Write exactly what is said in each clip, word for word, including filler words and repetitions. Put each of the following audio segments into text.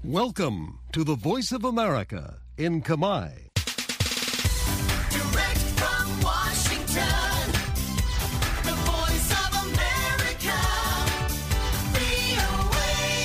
Welcome to the Voice of America in Kamai. Direct from Washington, the Voice of America, វី អូ เอ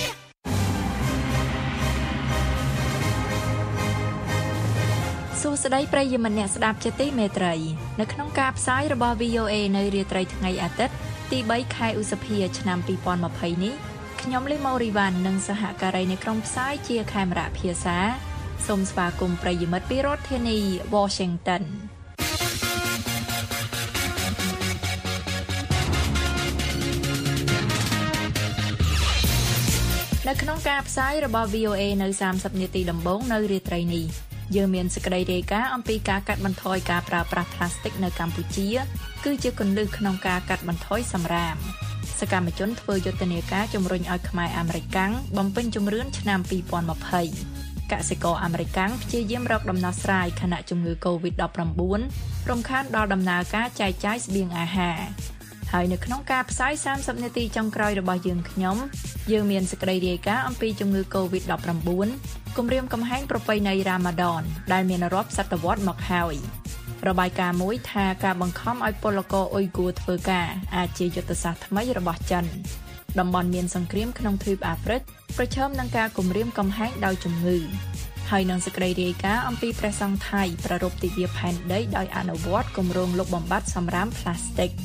សួស្តីប្រិយមិត្តអ្នកស្ដាប់ជាទីមេត្រីនៅក្នុងការផ្សាយរបស់ វី អូ เอ នៅរាត្រីថ្ងៃអាទិត្យទីបីខែឧសភាឆ្នាំពីរពាន់ម្ភៃនេះខ្ញុំលីម៉ូរីវ៉ាន់និងសហការីនៃក្រុមផ្សាយជាខេមរៈភាសាសូមស្វាគមន៍ប្រិយមិត្តពីរដ្ឋធានី Washington នៅក្នុងការផ្សាយរបស់ វី អូ เอ នៅសាមសិបនាទីដំបូងនៅរាត្រីនេះយើងមានសេចក្តីរាយការណ៍អំពីការកាត់បន្ថយការប្រើប្រាស់ផ្លាស្ទិកនៅកម្ពុជាគឺជាគន្លឹះក្នុងការកាត់បន្ថយសំរាមសកម្មជនធ្វើយុទ្ធនាការជំរុញឲ្យខ្មែរអាមេរិកាំងបំពេញជំរឿនឆ្នាំពីរពាន់ម្ភៃកសិករអាមេរិកាំងព្យាយាមរកដំណោះស្រាយខណៈជំងឺ កូវីដ ដប់ប្រាំបួន រំខានដល់ដំណើរការចែកចាយស្បៀងអាហារហើយនៅក្នុងការផ្សាយសាមសិបនាទីចុងក្រោយរបស់យើងខ្ញុំយើងមានសេចក្តីរាយការណ៍អំពីជំងឺ កូវីដ ដប់ប្រាំបួន គម្រាមកំហែងប្រពៃណីរ៉ាម៉ាដនដែលមានរាប់សតវត្សរ៍មកហើយរបាយការណ៍មួយថាការបង្ខំឲ្យពលករអ៊ុយហ្គូធ្វើការអាចជាយុទ្ធសាស្ត្រថ្មីរបស់ចិនតំបន់មានសង្គ្រាមក្នុងទ្វីបអាហ្វ្រិកប្រឈមនឹងការគំរាមកំហែងដោយជំងឺហើយនឹងសេចក្តីរាយការណ៍អំពីព្រះសង្ឃថៃប្រារព្ធទិវាផែនដីដោយអនុវត្តគម្រោងលុបបំបាត់សំរាមផ្លាស្ទិក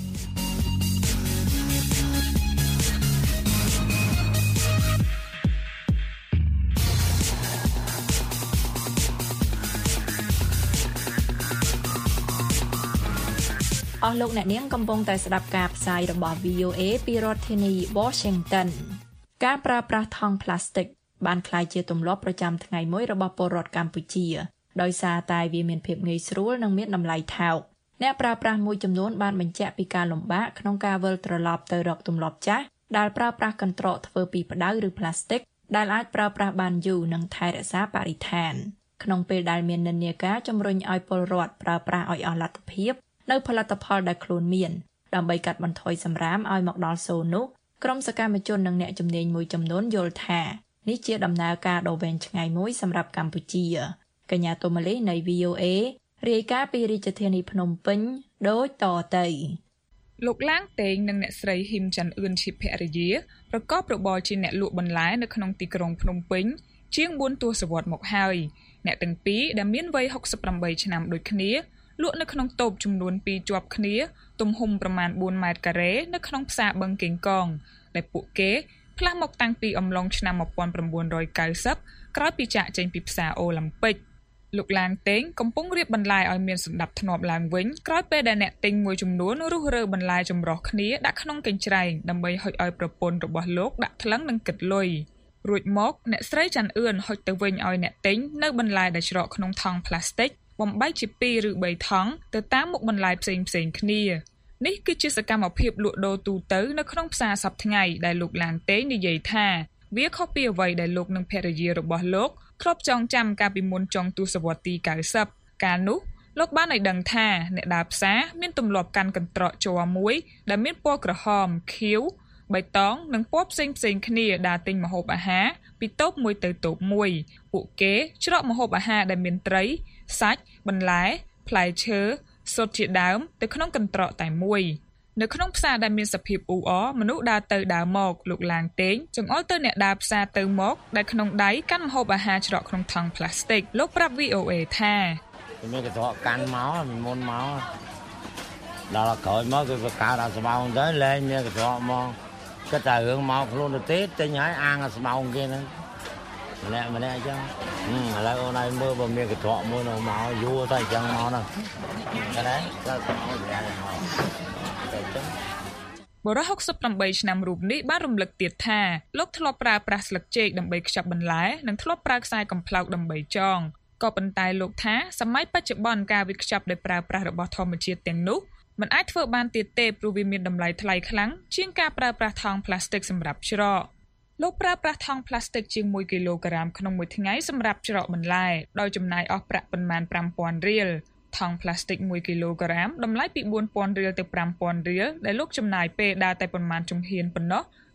អស់លោកអ្នកនាងកំពុងតែស្ដាប់ការផ្សាយរបស់ វី អូ เอ ពីរដ្ឋធានី Washington ការប្រើប្រាស់ថង់ផ្លាស្ទិកបានក្លាយជាទម្លាប់ប្រចាំថ្ងៃមួយរបស់ពលរដ្ឋកម្ពុជាដោយសារតែវាមានភាពងាយស្រួលនិងមានតម្លៃថោកអ្នកប្រើប្រាស់មួយចំនួនបានបញ្ជាក់ពីការលំបាកក្នុងការវិលត្រឡប់ទៅរកទម្លាប់ចាស់ដែលប្រើប្រាស់កន្ត្រកធ្វើពីផ្ដៅឬផ្លាស្ទិកដែលអាចប្រើប្រាស់បានយូរនិងថែរក្សាបរិស្ថានក្នុងពេលដែលមាននិន្នាការជំរុញឲ្យពលរដ្ឋប្រើប្រាស់ឲ្យអស់លទ្ធភាពនៅផលិតផលដែលខ្លួនមានដើម្បីកាត់បន្ថយសំរាមឲ្យមកដល់សូន្យនោះក្រុមសកម្មជននិងអ្នកជំនាញមួយចំនួនយល់ថានេះជាដំណើរការដ៏វែងឆ្ងាយមួយសម្រាប់កម្ពុជាកញ្ញាតូម៉ាលីនៃ វី អូ เอ រាយការណ៍ពីរាជធានីភ្នំពេញដូចតទៅលោកឡាងតេងនិងអ្នកស្រីហ៊ីមច័ន្ទអឿនជាភរិយាប្រកបរបរជាអ្នកលក់បន្លែនៅក្នុងទីក្រុងភ្នំពេញជាងបួនទសវត្សរ៍មកហើយអ្នកទាំងពីរដែលមានវ័យហុកសិបប្រាំបីឆ្នាំដូចគ្នាលក់នៅក្នុងតូបចំនួនពីរជាប់គ្នាទំហំប្រមាណបួនម៉ែត្រការ៉េនៅក្នុងផ្សារបឹងកេងកងដែលពួកគេផ្លាស់មកតាំងពីអំឡុងឆ្នាំmột nghìn chín trăm chín mươiក្រោយពីចាកចេញពីផ្សារអូឡ িম্প ពិកលោកឡាងតេងកំពុងរៀបបន្លែឲ្យមានសណ្ដាប់ធ្នាប់ឡើងវិញក្រោយពេលដែលអ្នកទិញមួយចំនួនរុះរើបន្លែចម្រុះគ្នាដាក់ក្នុងកញ្ច្រែងដើម្បីហុចឲ្យប្រពន្ធរបស់លោកដាក់ថ្លឹងនិងគិតលុយរួចមកអ្នកស្រីច័ន្ទអឿនហុចទៅវិញឲ្យអ្នកទិញនៅបន្លែដែលច្រកក្នុងថង់ផ្លាស្ទិកបំបែកជាពីរឬបីថង់ទៅតាមមុខបន្លែផ្សេងផ្សេងគ្នានេះគឺជាសកម្មភាពលក់ដូរទូទៅនៅក្នុងផ្សារសប្តាហ៍ថ្ងៃដែលលោកឡាងតេងនិយាយថាវាខុសពីអ្វីដែលលោកនិងភរិយារបស់លោកធ្លាប់ចងចាំកាលពីមុនចុងទសវត្សរ៍ទី九០កាលនោះលោកបានឲ្យដឹងថាអ្នកដើរផ្សារមានទម្លាប់កាន់កន្ត្រកជ័រមួយដែលមានពណ៌ក្រហមខៀវបៃតងនិងពណ៌ផ្សេងផ្សេងគ្នាដើរទិញម្ហូបអាហារពីតូបមួយទៅតូបមួយពួកគេច្រកម្ហូបអាហារដែលមានត្រីសាច់បន្លែផ្លែឈើសុទ្ធជាដើមទៅក្នុងកន្ត្រកតែមួយនៅក្នុងផ្សារដែលមានសភាពអ៊ូអរមនុស្សដើរទៅដើរមកលោកឡាងតេងចង្អុលទៅអ្នកដើរផ្សារទៅមកដែលក្នុងដៃកាន់ម្ហូបអាហារច្រកក្នុងថង់ផ្លាស្ទិកលោកប្រាប់ វី អូ เอ ថាមានកន្ត្រកកាន់មកមុនមកដល់ក្រោយមកគឺបកាដាក់ស្មោងទៅលែងមានកន្ត្រកមកគិតតែរឿងមកខ្លួនទៅទេទិញហើយអាងស្មោងគេហ្នឹងម្នាក់ម្នាក់អញ្ចឹងឥឡូវអូនឯងមើលបើមានកន្ត្រកមួយនៅមកយូរទៅអញ្ចឹងមកហ្នឹងឃើញទេដល់ស្មោងវាមកទៅចឹងបរិសុខសិបប្រាំបីឆ្នាំរូបនេះបានរំលឹកទៀតថាលោកធ្លាប់ប្រើប្រាស់ស្លឹកចេកដើម្បីខ្ចប់បន្លែនិងធ្លាប់ប្រើខ្សែកំប្លោកដើម្បីចងក៏ប៉ុន្តែលោកថាសម័យបច្ចុប្បន្នការវិខ្ចប់ដោយប្រើប្រាស់របស់ធម្មជាតិទាំងនោះមិនអាចធ្វើបានទៀតទេព្រោះវាមានតម្លៃថ្លៃខ្លាំងជាងការប្រើប្រាស់ថង់ផ្លាស្ទិកសម្រាប់ច្រកលោកប្រើប្រាស់ថង់ផ្លាស្ទិកជាងមួយគីឡូក្រាមក្នុងមួយថ្ងៃសម្រាប់ច្រកបន្លែដោយចំណាយអស់ប្រាក់ប៉ុន្មានប្រាំពាន់រៀលថង់ផ្លាស្ទិកមួយគីឡូក្រាមតម្លៃពីបួនពាន់រៀលទៅប្រាំពាន់រៀលដែលលោកចំណាយពេលដើរតែប៉ុន្មានជំហានប៉ុណ្ណោះ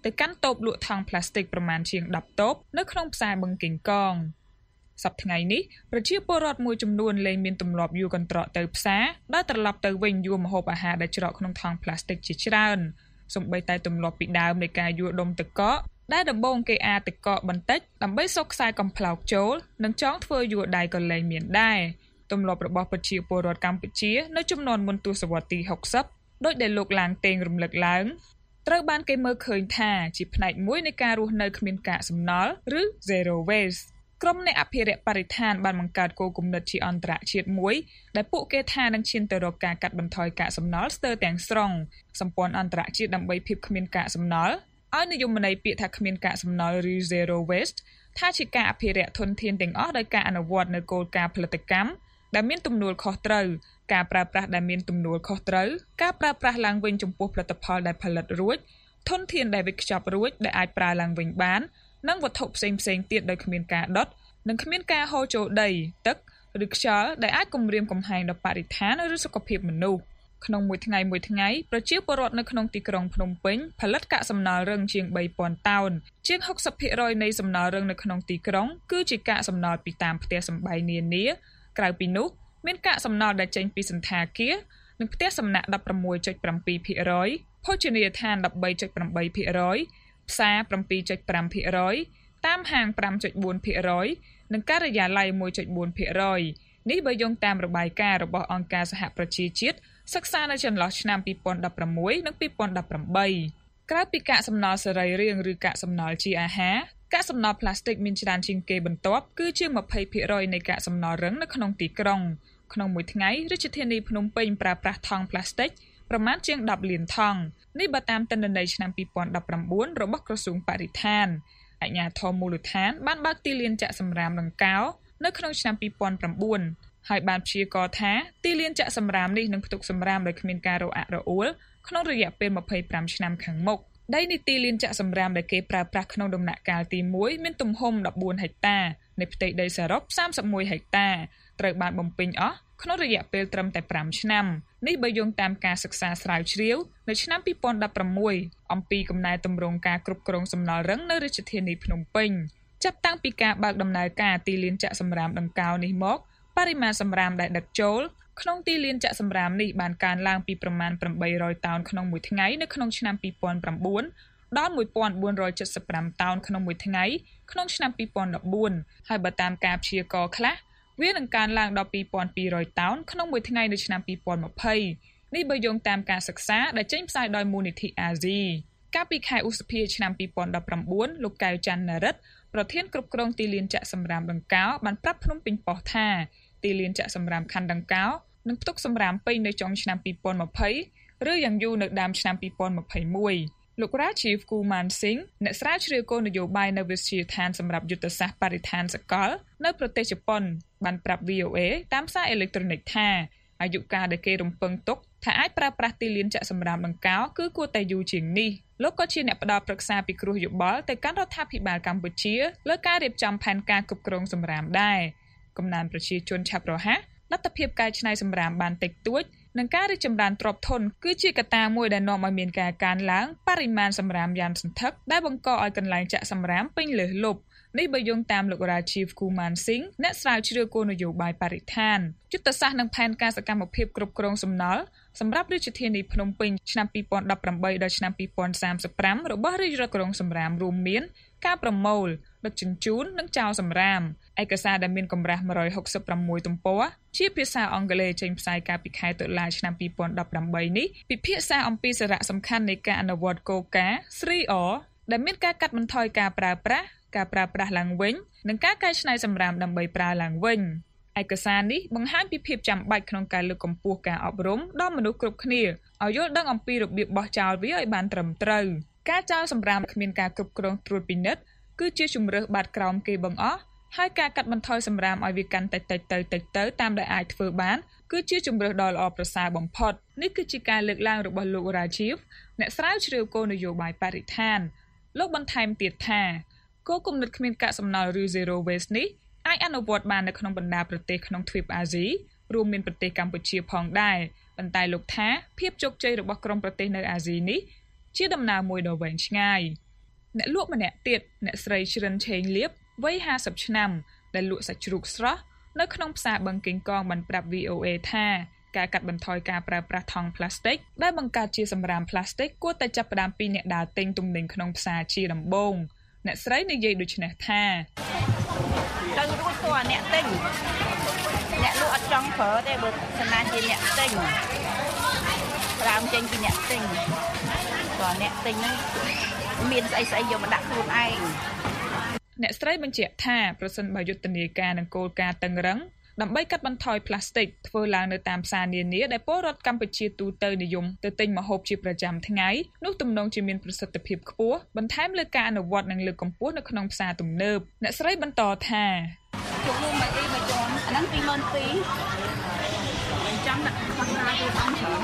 ទៅកាន់តូបលក់ថង់ប្លាស្ទិកប្រមាណជាងដប់តូបនៅក្នុងផ្សារបឹងកេងកងសប្តាហ៍ថ្ងៃនេះប្រជាពលរដ្ឋមួយចំនួនលែងមានទម្លាប់យួរកន្ត្រកទៅផ្សារដែលត្រឡប់ទៅវិញយួរម្ហូបអាហារដែលច្រកក្នុងថង់ប្លាស្ទិកជាច្រើនសូម្បីតែទម្លាប់ពីដើមនៃការយួរដុំទឹកកកដែលដំបូងគេអាចទឹកកកបន្តិចដើម្បីសុកខ្សែកំប្លោកចូលនិងចង់ធ្វើយួរដៃក៏លែងមានដែរទម្លាប់របស់ប្រជាពលរដ្ឋកម្ពុជានៅចំនួនមុនទសវត្សរ៍ទីហុកសិបដោយដែលលោកឡាងតេងរំលឹកឡើងត្រូវបានគេមើលឃើញថាជាផ្នែកមួយនៃការរស់នៅគ្មានកាកសំណល់ឬ zero waste ក្រុមអ្នកអភិរក្សបរិស្ថានបានបង្កើតគោលគំនិតជាអន្តរជាតិមួយដែលពួកគេថានឹងឈានទៅរកការកាត់បន្ថយកាកសំណល់ស្ទើរទាំងស្រុងសម្ព័ន្ធអន្តរជាតិដើម្បីភាពគ្មានកាកសំណល់ឲ្យនិយមន័យពាក្យថាគ្មានកាកសំណល់ឬ zero waste ថាជាការអភិរក្សធនធានទាំងអស់ដោយការអនុវត្តនូវគោលការណ៍ផលិតកម្មដែលមានទំនួលខុសត្រូវការប្រើប្រាស់ដែលមានទំនួលខុសត្រូវការប្រើប្រាស់ឡើងវិញចំពោះផលិតផលដែលផលិតរួចធនធានដែលវេចខ្ចប់រួចដែលអាចប្រើឡើងវិញបាននិងវត្ថុផ្សេងៗទៀតដោយគ្មានការដុតនិងគ្មានការហូរចូលដីទឹកឬខ្យល់ដែលអាចគំរាមកំហែងដល់បរិស្ថានឬសុខភាពមនុស្សក្នុងមួយថ្ងៃមួយថ្ងៃប្រជាពលរដ្ឋនៅក្នុងទីក្រុងភ្នំពេញផលិតកាកសំណល់រឹងជាងបីពាន់តោនជាង ហុកសិបភាគរយ នៃសំណល់រឹងនៅក្នុងទីក្រុងគឺជាកាកសំណល់ពីតាមផ្ទះសម្បែងនានាក្រៅពីនោះមានកាកសំណល់ដែលចេញពីសណ្ឋាគារនិងផ្ទះសំណាក់ ដប់ប្រាំមួយភាគbảy ភាគរយ ភោជនីយដ្ឋាន ដប់បីភាគប្រាំភាគរយ ផ្សារ ៧ភាគ៥ ភាគរយ តាមហាង ៥ភាគ៤ ភាគរយ និងការិយាល័យ មួយភាគ៤ ភាគរយ នេះបើយោងតាមរបាយការណ៍របស់អង្គការសហប្រជាជាតិសិក្សានៅចន្លោះឆ្នាំពីរពាន់ដប់ប្រាំមួយនិងពីរពាន់ដប់ប្រាំបីក្រៅពីកាកសំណល់សរីរាង្គឬកាកសំណល់ជាអាហារកាកសំណល់ប្លាស្ទិកមានច្រើនជាងគេបន្ទាប់គឺជាង ២០ភាគរយ នៃកាកសំណល់រឹងនៅក្នុងទីក្រុងក្នុងមួយថ្ងៃរាជធានីភ្នំពេញប្រើប្រាស់ថង់ប្លាស្ទិកប្រមាណជាងដប់លានថង់នេះបើតាមទិន្នន័យឆ្នាំពីរពាន់ដប់ប្រាំបួនរបស់ក្រសួងបរិស្ថានអាជ្ញាធរមូលដ្ឋានបានបើកទីលានចាក់សំរាមដង្កោនៅក្នុងឆ្នាំពីរពាន់ប្រាំបួនហើយបានព្យាករណ៍ថាទីលានចាក់សំរាមនេះនឹងផ្ទុកសំរាមដោយគ្មានការរអាក់រអួលក្នុងរយៈពេលម្ភៃប្រាំឆ្នាំខាងមុខដីនីតិលានចាក់សំរាមដែលគេប្រើប្រាស់ក្នុងដំណាក់កាលទីមួយមានទំហំដប់បួនហិកតានៃផ្ទៃដីសរុបសាមសិបមួយហិកតាត្រូវបានបំពេញអស់ក្នុងរយៈពេលត្រឹមតែប្រាំឆ្នាំនេះបើយោងតាមការសិក្សាស្រាវជ្រាវនៅឆ្នាំពីរពាន់ដប់ប្រាំមួយអំពីកំណែទម្រង់ការគ្រប់គ្រងសំណល់រឹងនៅរាជធានីភ្នំពេញចាប់តាំងពីការបើកដំណើរការទីលានចាក់សំរាមដង្កោនេះមកបរិមាណសំរាមដែលដឹកចូលក្នុងទីលានចាក់សំរាមនេះបានកើនឡើងពីប្រមាណប្រាំបីរយតោនក្នុងមួយថ្ងៃនៅក្នុងឆ្នាំពីរពាន់ប្រាំបួនដល់មួយពាន់បួនរយចិតសិបប្រាំតោនក្នុងមួយថ្ងៃក្នុងឆ្នាំពីរពាន់ដប់បួនហើយបើតាមការព្យាករណ៍ខ្លះវានឹងកើនឡើងដល់ពីរពាន់ពីររយតោនក្នុងមួយថ្ងៃនៅឆ្នាំពីរពាន់ម្ភៃនេះបើយោងតាមការសិក្សាដែលចេញផ្សាយដោយមូលនិធិអាស៊ីកាលពីខែឧសភាឆ្នាំពីរពាន់ដប់ប្រាំបួនលោកកៅច័ន្ទនរិទ្ធប្រធានគ្រប់គ្រងទីលានចាក់សំរាមដង្កោបានប្រាប់ភ្នំពេញប៉ុស្តិ៍ថាទីលានចាក់សំរាមខណ្ឌដង្កោនឹងផ្ទុកសំរាមពេញនៅចុងឆ្នាំពីរពាន់ម្ភៃឬយ៉ាងយូរនៅដើមឆ្នាំពីរពាន់ម្ភៃមួយលោក Rajiv Kumar Singh អ្នកស្រាវជ្រាវគោលនយោបាយនៅវិទ្យាឋានសម្រាប់យុទ្ធសាស្ត្របរិស្ថានសកលនៅប្រទេសជប៉ុនបានប្រាប់ វី អូ អេ តាមសារអេឡិចត្រូនិកថាអាយុកាលដែលគេរំពឹងទុកថាអាចប្រើប្រាស់ទីលានចាក់សំរាមដង្កោគឺគួរតែយូរជាងនេះលោកក៏ជាអ្នកផ្ដល់ប្រឹក្សាពិគ្រោះយោបល់ទៅកាន់រដ្ឋាភិបាលកម្ពុជាលើការរៀបចំផែនការគ្រប់គ្រងសំរាមដែរកំណើនប្រជាជនឆាប់រហ័សលទ្ធភាពកែច្នៃសំរាមបានតិចតួចនិងការរីកចម្រើនទ្រព្យធនគឺជាកត្តាមួយដែលនាំឲ្យមានការកើនឡើងបរិមាណសំរាមយ៉ាងសន្ធឹកដែលបង្កឲ្យកន្លែងចាក់សំរាមពេញលើសលប់នេះបើយោងតាមលោក Rajiv Kumar Singh អ្នកស្រាវជ្រាវគោលនយោបាយបរិស្ថានយុទ្ធសាស្ត្រនិងផែនការសកម្មភាពគ្រប់គ្រងសំណល់សម្រាប់រាជធានីភ្នំពេញឆ្នាំពីរពាន់ដប់ប្រាំបីដល់ឆ្នាំពីរពាន់សាមសិបប្រាំរបស់រាជរដ្ឋក្រុងសំរាមរួមមានការប្រមូលដឹកជញ្ជូននិងចោលសំរាមឯកសារដែលមានកម្រាស់មួយរយហុកសិបប្រាំមួយទំព័រជាភាសាអង់គ្លេសចេញផ្សាយកាលពីខែតុលាឆ្នាំពីរពាន់ដប់ប្រាំបីនេះពិភាក្សាអំពីសារៈសំខាន់នៃការអនុវត្តគោលការណ៍ three R ដែលមានការកាត់បន្ថយការប្រើប្រាស់ការប្រើប្រាស់ឡើងវិញនិងការកែច្នៃសំរាមដើម្បីប្រើឡើងវិញឯកសារនេះបង្ហាញពីភាពចាំបាច់ក្នុងការលើកកម្ពស់ការអប់រំដល់មនុស្សគ្រប់គ្នាឲ្យយល់ដឹងអំពីរបៀបបោះចោលវាឲ្យបានត្រឹមត្រូវការចោលសំរាមគ្មានការគ្រប់គ្រងត្រួតពិនិត្យគឺជាជំរើសបាត់ក្រោមគេបង្អស់ហើយការកាត់បន្ថយសំរាមឲ្យវាកាន់តែតិចទៅតិចទៅតាមដែលអាចធ្វើបានគឺជាជំរើសដ៏ល្អប្រសើរបំផុតនេះគឺជាការលើកឡើងរបស់លោក Rajiv អ្នកស្រាវជ្រាវគោលនយោបាយបរិស្ថានលោកបន្ថែមទៀតថាគោលគំនិតគ្មានកាកសំណល់ឬ zero waste នេះអាចអនុវត្តបាននៅក្នុងបណ្ដាប្រទេសក្នុងទ្វីបអាស៊ីរួមមានប្រទេសកម្ពុជាផងដែរប៉ុន្តែលោកថាភាពជោគជ័យរបស់ក្រុមប្រទេសនៅអាស៊ីនេះជាដំណើរមួយដ៏វែងឆ្ងាយអ្នកលក់ម្នាក់ទៀតអ្នកស្រីជ្រិនឆេងលៀបវ័យห้าสิบឆ្នាំដែលលក់សាច់ជ្រូកស្រស់នៅក្នុងផ្សារបឹងកេងកងបានប្រាប់ V O A ថាការកាត់បន្ថយការប្រើប្រាស់ថង់ប្លាស្ទិកដែលបង្កើតជាសម្រាមប្លាស្ទិកគួរតែចាប់ផ្ដើមពីអ្នកដើរទិញទំនិញក្នុងផ្សារជាដំបូងអ្នកស្រីនិយាយដូចនេះថាទៅរួចតើអ្នកទិញអ្នកលក់អត់ចង់ប្រើទេបើស្នាជាអ្នកទិញប្រើចេញពីអ្នកទិញតើអ្នកទិញហ្នឹងមានស្អីស្អីយកមកដាក់ខ្លួនឯងអ្នកស្រីបញ្ជាក់ថាប្រសិនបើយុទ្ធនាការនិងគោលការណ៍តឹងរ៉ឹងដើម្បីកាត់បន្ថយប្លាស្ទិកធ្វើឡើងនៅតាមផ្សារនានាដែលពលរដ្ឋកម្ពុជាទូទៅនិយមទៅទិញម្ហូបជាប្រចាំថ្ងៃនោះទំនងជាមានប្រសិទ្ធភាពខ្ពស់បន្ថែមលើការអនុវត្តនិងលើកកម្ពស់នៅក្នុងផ្សារទំនើបអ្នកស្រីបន្តថាជុំមួយអីមួយជាន់អាហ្នឹងពីរម៉ឺនពីរចាំដាក់ខាងណាទៅតាមច្រើន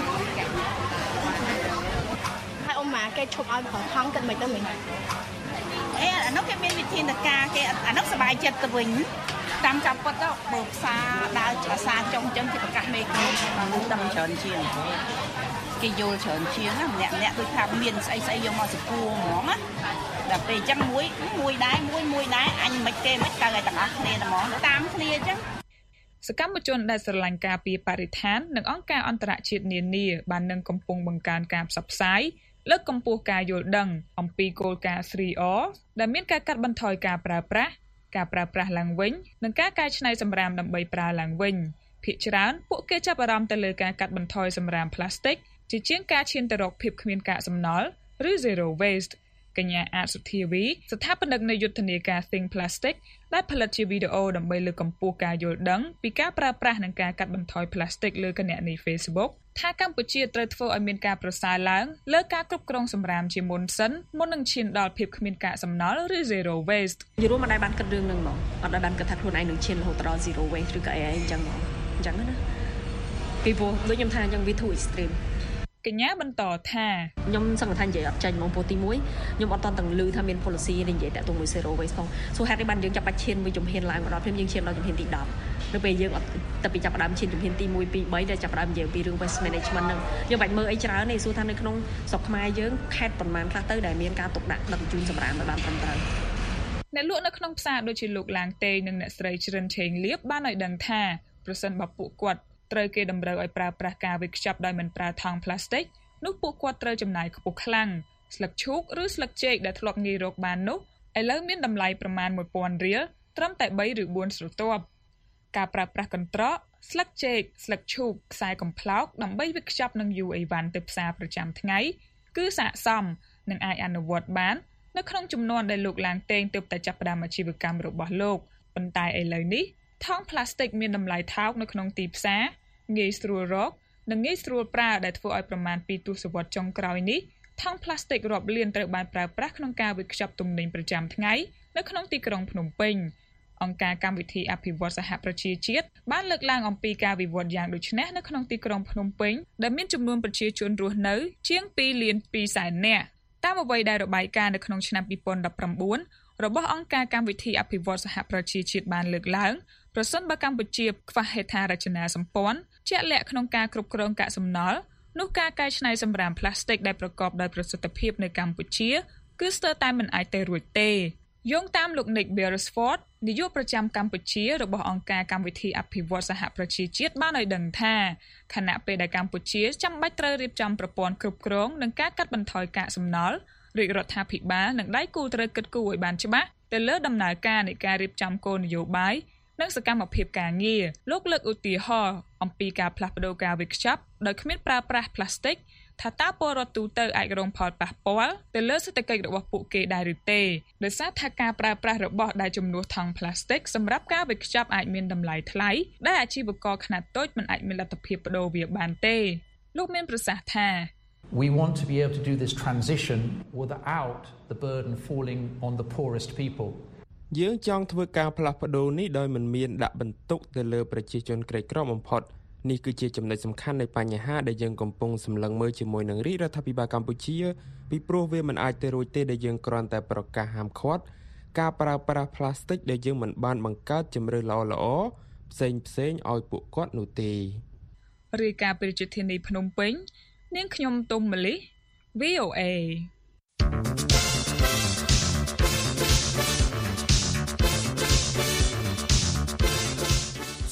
ហើយអ៊ំម៉ាគេឈប់ឲ្យប្រើថង់គិតមិនទៅមិញអេអានោះគេមានវិធានការគេអានោះសុបាយចិត្តទៅវិញតាមចាំពិតទៅបើផ្សារដើរអាសាចុងអញ្ចឹងគេប្រកាសមេក្រូមកដឹងច្រើនជាងគេយល់ច្រើនជាងណាម្នាក់ម្នាក់ដូចថាមានស្អីស្អីយកមកសពួរហ្មងណាដល់ពេលអញ្ចឹងមួយមួយដែរមួយមួយដែរអញមិនគេមិនទៅឲ្យទាំងអស់គ្នាហ្មងតាមគ្នាអញ្ចឹងសកម្មជនដែលស្រឡាញ់ការពារបរិស្ថាននិងអង្គការអន្តរជាតិនានាបាននឹងកំពុងបង្កើនការផ្សព្វផ្សាយលើកកម្ពស់ការយល់ដឹងអំពីគោលការណ៍ three R ដែលមានការកាត់បន្ថយការប្រើប្រាស់ការប្រើប្រាស់ឡើងវិញនិងការកែច្នៃសម្រាមដើម្បីប្រើឡើងវិញភាគច្រើនពួកគេចាប់អារម្មណ៍ទៅលើការកាត់បន្ថយសម្រាមប្លាស្ទិកជាជាងការឈានទៅរកភាពគ្មានកាកសំណល់ឬ zero waste កញ្ញាអាចសុធាវីស្ថាបនិកនៃយុទ្ធនាការ Think Plastic ដែលផលិតជាវីដេអូដើម្បីលើកកម្ពស់ការយល់ដឹងពីការប្រើប្រាស់និងការកាត់បន្ថយប្លាស្ទិកលើគណនី Facebook ថាកម្ពុជាត្រូវធ្វើឲ្យមានការប្រសើរឡើងលើការគ្រប់គ្រងសម្រាមជាមុនសិនមុននឹងឈានដល់ភាពគ្មានកាកសំណល់ឬ zero waste យល់មិនដែរបានគិតរឿងហ្នឹងហ្មងអត់ដែរបានគិតថាខ្លួនឯងនឹងឈានរហូតដល់ zero waste ឬក៏អីអញ្ចឹងហ្មងអញ្ចឹងណាពីព្រោះដូចខ្ញុំថាអញ្ចឹងវា too extreme កញ្ញាបន្តថាខ្ញុំសង្ឃថានិយាយអត់ចាញ់ហ្មងព្រោះទីមួយខ្ញុំអត់តន់ទាំងឮថាមាន policy នេះនិយាយតាក់ទងមួយ zero waste ផងសូហេតុនេះបានយើងចាប់បាច់ឈានមួយជំហានឡើងមកដល់ភ្លាមយើងឈានដល់ជំហានទីដប់នៅពេលយើងអត់តែពីចាប់ផ្ដើមឈានជំហានទីone two threeដែលចាប់ផ្ដើមនិយាយពីរឿង waste management ហ្នឹងយើងបាច់មើលអីច្រើនទេសួរថានៅក្នុងស្រុកខ្មែរយើងខេត្តប៉ុន្មានខ្លះទៅដែលមានការទុកដាក់ដឹកជញ្ជូនសម្រាមឲ្យបានត្រឹមត្រូវអ្នកលក់នៅក្នុងផ្សារដូចជាលោកឡាងតេនិងអ្នកស្រីជ្រិនឆេងលៀបបានឲ្យដឹងថាប្រសិនបើពួកគាត់ត្រូវគេតម្រូវឲ្យប្រើប្រាស់ការវេចខ្ចប់ដោយមិនប្រើថង់ប្លាស្ទិកនោះពួកគាត់ត្រូវចំណាយខ្ពស់ខ្លាំងស្លឹកឈូកឬស្លឹកចេកដែលធ្លាប់ងាយរកបាននោះឥឡូវមានតម្លៃប្រមាណone thousandរៀលត្រឹមតែthreeឬfourស្រទាប់ការប្រើប្រាស់កន្ត្រកស្លឹកចេកស្លឹកឈូកខ្សែកំប្លោកដើម្បីវេចខ្ចប់នឹងយូរអីវ៉ាន់ទៅផ្សារប្រចាំថ្ងៃគឺស័ក្តិសមនិងអាចអនុវត្តបាននៅក្នុងចំនួនដែលលោកឡាងតេងទើបតែចាប់ផ្ដើមអាជីវកម្មរបស់លោកប៉ុន្តែឥឡូវនេះថង់ប្លាស្ទិកមានតម្លៃថោកនៅក្នុងទីផ្សារងាយស្រួលរកនិងងាយស្រួលប្រើដែលធ្វើឲ្យប្រមាណtwoទសវត្សរ៍ចុងក្រោយនេះថង់ប្លាស្ទិករាប់លានត្រូវបានប្រើប្រាស់ក្នុងការវេចខ្ចប់ទំនិញប្រចាំថ្ងៃនៅក្នុងទីក្រុងភ្នំពេញអង្គការកម្មវិធីអភិវឌ្ឍសហប្រជាជាតិបានលើកឡើងអំពីការវិវត្តយ៉ាងដូចនេះនៅក្នុងទីក្រុងភ្នំពេញដែលមានចំនួនប្រជាជនរស់នៅជាងtwoលានtwoសែននាក់តាមអ្វីដែលរបាយការណ៍នៅក្នុងឆ្នាំtwenty nineteenរបស់អង្គការកម្មវិធីអភិវឌ្ឍសហប្រជាជាតិបានលើកឡើងប្រសិនបើកម្ពុជាខ្វះហេដ្ឋារចនាសម្ព័ន្ធជាក់លាក់ក្នុងការគ្រប់គ្រងកាកសំណល់នោះការកែច្នៃសម្រាមប្លាស្ទិកដែលប្រកបដោយប្រសិទ្ធភាពនៅកម្ពុជាគឺស្ទើរតែមិនអាចទៅរួចទេយោងតាមលោក Nick Beresford នាយកប្រចាំកម្ពុជារបស់អង្គការកម្មវិធីអភិវឌ្ឍសហប្រជាជាតិបានឲ្យដឹងថាខណៈពេលដែលកម្ពុជាចាំបាច់ត្រូវរៀបចំប្រព័ន្ធគ្រប់គ្រងនិងការកាត់បន្ថយកាកសំណល់រាជរដ្ឋាភិបាលនិងដៃគូត្រូវគិតគូរឲ្យបានច្បាស់ទៅលើដំណើរការនៃការរៀបចំគោលនយោបាយនិងសកម្មភាពការងារលោកលើកឧទាហរណ៍អំពីការផ្លាស់ប្តូរការវេចខ្ចប់ដោយគ្មានប្រើប្រាស់ប្លាស្ទិកថាតើពលរដ្ឋទូទៅអាចរងផលប៉ះពាល់ទៅលើសេដ្ឋកិច្ចរបស់ពួកគេដែរឬទេដោយសារថាការប្រើប្រាស់របស់ដែលជំនួសថង់ប្លាស្ទិកសម្រាប់ការវេចខ្ចប់អាចមានតម្លៃថ្លៃដែលអាជីវករខ្នាតតូចមិនអាចមានលទ្ធភាពប្តូរវាបានទេលោកមានប្រសាសន៍ថា We want to be able to do this transition without the burden falling on the poorest people. យើងចង់ធ្វើការផ្លាស់ប្ដូរនេះដោយមិនមានដាក់បន្ទុកទៅលើប្រជាជនក្រីក្របំផុតនេះគឺជាចំណុចសំខាន់នៃបញ្ហាដែលយើងកំពុងសម្លឹងមើលជាមួយនឹងរាជរដ្ឋាភិបាលកម្ពុជាពីព្រោះវាមិនអាចទៅរួចទេដែលយើងគ្រាន់តែប្រកាសហាមឃាត់ការប្រើប្រាស់ប្លាស្ទិកដែលយើងមិនបានបង្កើតជម្រើសល្អៗផ្សេងផ្សេងឲ្យពួកគាត់នោះទេរាយការណ៍ពីរាជធានីភ្នំពេញនាងខ្ញុំទុំម៉ាលី V O A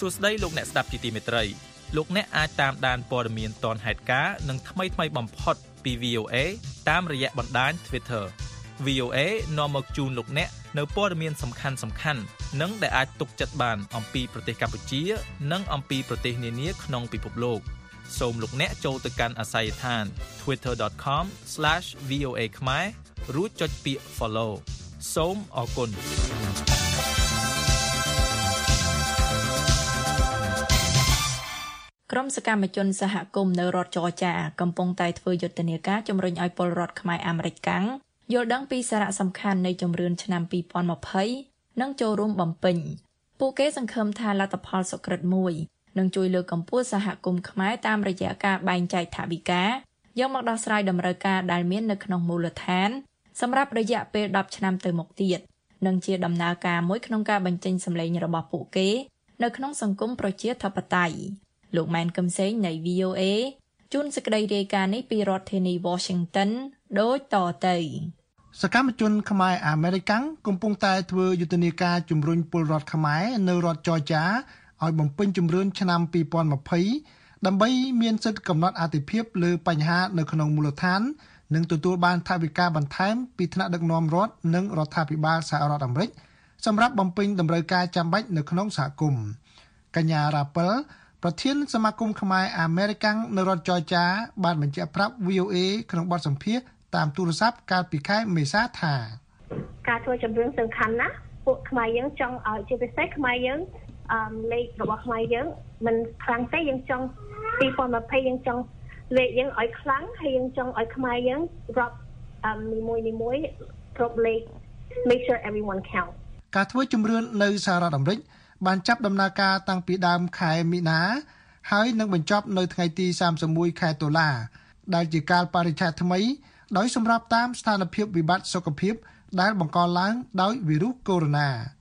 ួស្តីលោកអ្នកស្ដាប់ជាទីមេត្រីលោកអ្នកអាចតាមដានព័ត៌មានទាន់ហេតុការណ៍និងថ្មីថ្មីបំផុតពី V O A តាមរយៈបណ្ដាញ Twitter វី អូ เอ នាំមកជូនលោកអ្នកនៅព័ត៌មានសំខាន់សំខាន់និងដែលអាចទុកចិត្តបានអំពីប្រទេសកម្ពុជានិងអំពីប្រទេសនានាក្នុងពិភពលោកសូមលោកអ្នកចូលទៅកាន់អាសយដ្ឋាន twitter dot com slash v o a khmer រួចចុចពាក្យ follow សូមអរគុណក្រុមសកម្មជនសហគមន៍នៅរដ្ឋចរចាកំពុងតែធ្វើយុទ្ធនាការជំរុញឲ្យពលរដ្ឋខ្មែរអាមេរិកកាំងយល់ដឹងពីសារៈសំខាន់នៃជំរឿនឆ្នាំពីរពាន់ម្ភៃនិងចូលរួមបំពេញពួកគេសង្ឃឹមថាលទ្ធផលសុក្រិតមួយនឹងជួយលើកកម្ពស់សហគមន៍ខ្មែរតាមរយៈការបែងចែកថវិកាយកមកដោះស្រាយតម្រូវការដែលមាននៅក្នុងមូលដ្ឋានសម្រាប់រយៈពេលដប់ឆ្នាំទៅមុខទៀតនិងជាដំណើរការមួយក្នុងការបញ្ចេញសម្លេងរបស់ពួកគេនៅក្នុងសង្គមប្រជាធិបតេយ្យលោកម៉ែនកឹមសេងនៃ V O A ជួនសេចក្តីរាយការណ៍នេះពីរដ្ឋធានី Washington ដូចតទៅសកម្មជនខ្មែរអាមេរិកកំពុងតែធ្វើយុទ្ធនាការជំរុញពលរដ្ឋខ្មែរនៅរដ្ឋចរចាឲ្យបំពេញជំរឿនឆ្នាំពីរពាន់ម្ភៃដើម្បីមានសិទ្ធិកំណត់អាទិភាពលើបញ្ហានៅក្នុងមូលដ្ឋាននិងទទួលបានថវិកាបន្ថែមពីថ្នាក់ដឹកនាំរដ្ឋនិងរដ្ឋាភិបាលសហរដ្ឋអាមេរិកសម្រាប់បំពេញតម្រូវការចាំបាច់នៅក្នុងសហគមន៍កញ្ញារ៉ាពិលប្រធានសមាគមខ្មែរអាមេរិកនៅរដ្ឋចរចាបានបញ្ជាក់ប្រាប់ V O A ក្នុងបទសម្ភាសន៍តាមទូរស័ព្ទកាលពីខែមេសាថាការធ្វើជំរឿនសំខាន់ណាស់ពួកខ្មែរយើងចង់ឲ្យជាពិសេសខ្មែរយើងអឺលេខរបស់ខ្មែរយើងមិនខ្លាំងទេយើងចង់ពីរពាន់ម្ភៃយើងចង់លេខយើងឲ្យខ្លាំងហើយយើងចង់ឲ្យខ្មែរយើងរាប់អឺនីមួយនីមួយគ្រប់លេខ make sure everyone count ការធ្វើជំរឿននៅសហរដ្ឋអាមេរិកបានចាប់ដំណើរការតាំងពីដើមខែមីនាហើយនឹងបញ្ចប់នៅថ្ងៃទីសាមសិបមួយខែតុលាដែលជាកាលបរិច្ឆេទថ្មីដោយសម្រាប់តាមស្ថានភាពវិបត្តិសុខភាពដែលបង្កឡើងដោយវីរុសកូវីដ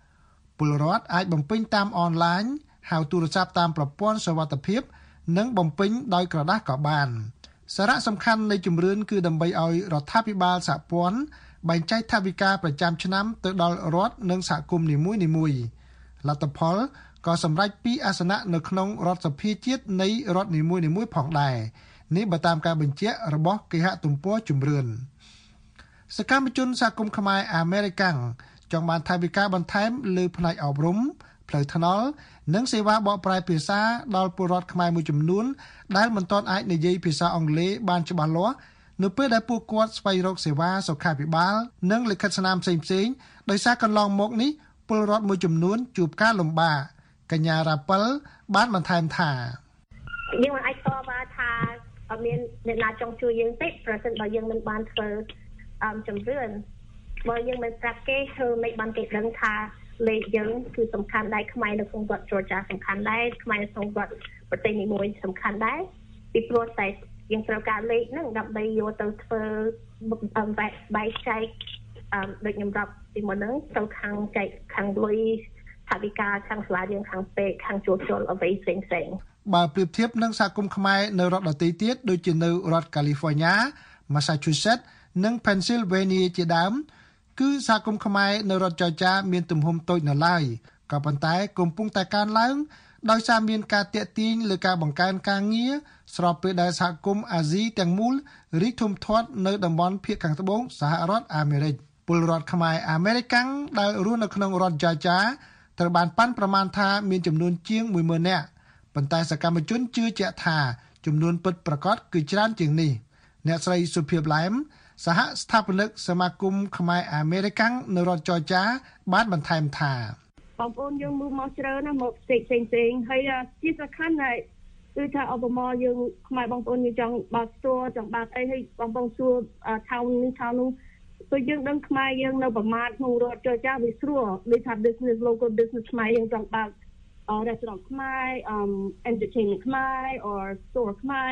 -ពលរដ្ឋអាចបំពេញតាមអនឡាញហៅទូរស័ព្ទតាមប្រព័ន្ធសុវត្ថិភាពនិងបំពេញដោយក្រដាសក៏បានសារៈសំខាន់នៃជំរឿនគឺដើម្បីឲ្យរដ្ឋាភិបាលសហព័ន្ធបែងចែកថវិកាប្រចាំឆ្នាំទៅដល់រដ្ឋនិងសហគមន៍នីមួយៗលទ្ធផលក៏សម្រេចពីអាសនៈនៅក្នុងរដ្ឋសភាជាតិនៃរដ្ឋនីមួយៗផងដែរនេះបើតាមការបញ្ជាក់របស់គេហទំព័រជំរឿនសកម្មជនសហគមន៍ខ្មែរអាមេរិកចង់បានថវិកាបន្ថែមលើផ្នែកអប់រំផ្លូវថ្នល់និងសេវាបកប្រែភាសាដល់ពលរដ្ឋខ្មែរមួយចំនួនដែលមិនទាន់អាចនិយាយភាសាអង់គ្លេសបានច្បាស់លាស់នៅពេលដែលពួកគាត់ស្វែងរកសេវាសុខាភិបាលនិងលិខិតស្នាមផ្សេងៗដោយសារកន្លងមកនេះពលរដ្ឋមួយចំនួនជួបការលំបាកកញ្ញារ៉ាពិលបានបន្ថែមថាយើងមិនអាចតបថាអត់មានអ្នកណាចង់ជួយយើងទេប្រសិនបើយើងមិនបានធ្វើអមជំរឿនបើយើងមិនប្រាប់គេធ្វើមិនបានគេដឹងថាលេខយើងគឺសំខាន់ដែរខ្មែរនៅក្នុងរដ្ឋ Georgia សំខាន់ដែរខ្មែរនៅក្នុងរដ្ឋប្រទេសនីមួយសំខាន់ដែរពីព្រោះតែយើងត្រូវការលេខហ្នឹងដើម្បីយកទៅធ្វើបែកចែកអឺដូចខ្ញុំរាប់ពីមុនហ្នឹងទៅខាងចែកខាងលុយថវិកាខាងសាលារៀនខាងពេកខាងជួសជុលអ្វីផ្សេងផ្សេងបើប្រៀបធៀបនឹងសហគមន៍ខ្មែរនៅរដ្ឋដទៃទៀតដូចជានៅរដ្ឋ California, Massachusetts និង Pennsylvania ជាដើមគឺសហគមន៍ខ្មែរនៅរដ្ឋចរចាមានទំហំតូចនៅឡើយក៏ប៉ុន្តែកំពុងតែកើនឡើងដោយសារមានការទាក់ទាញលើការបង្កើនការងារស្របពេលដែលសហគមន៍អាស៊ីទាំងមូលរីកធំធាត់នៅតំបន់ភាគខាងត្បូងសហរដ្ឋអាមេរិកពលរដ្ឋខ្មែរអាមេរិកដែលរស់នៅក្នុងរដ្ឋចរចាត្រូវបានប៉ាន់ប្រមាណថាមានចំនួនជាងមួយម៉ឺននាក់ប៉ុន្តែសកម្មជនជឿជាក់ថាចំនួនពិតប្រាកដគឺច្រើនជាងនេះអ្នកស្រីសុភិបឡែមសហស្ថាបនិកសមាគមខ្មែរអាមេរិកនៅរដ្ឋចរចាបានបន្ថែមថាបងប្អូនយើងមកមកច្រើនណាស់មកផ្សេងផ្សេងផ្សេងហើយជាសំខាន់ណាស់គឺថាឧបមាយើងខ្មែរបងប្អូនយើងចង់បើកស្ទួចង់បើកអីហើយបងប្អូនសួរថៅនេះថៅនោះព្រោះយើងដឹងខ្មែរយើងនៅប្រមាថក្នុងរដ្ឋចរចាវាស្រួលដូចថា business local business ខ្មែរយើងចង់បើក restaurant ខ្មែរ um entertainment ខ្មែរ or store ខ្មែរ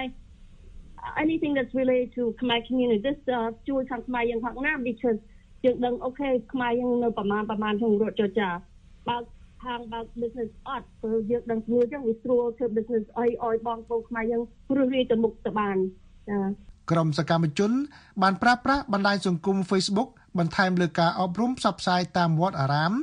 anything that's related to Khmer community this ជួយខាងខ្មែរយើងផងណា because យើងដឹងអូខេខ្មែរយើងនៅប្រមាណប្រមាណក្នុងរដ្ឋចរចាបើកខាងបើក business អត់ព្រោះយើងដឹងខ្លួនចឹងវាស្រួលធ្វើ business អីឲ្យបងប្អូនខ្មែរយើងរស់រាយទៅមុខទៅបានចាក្រុមសកម្មជនបានប្រើប្រាស់បណ្ដាញសង្គម Facebook បន្ថែមលើការអប់រំផ្សព្វផ្សាយតាមវត្តអារាម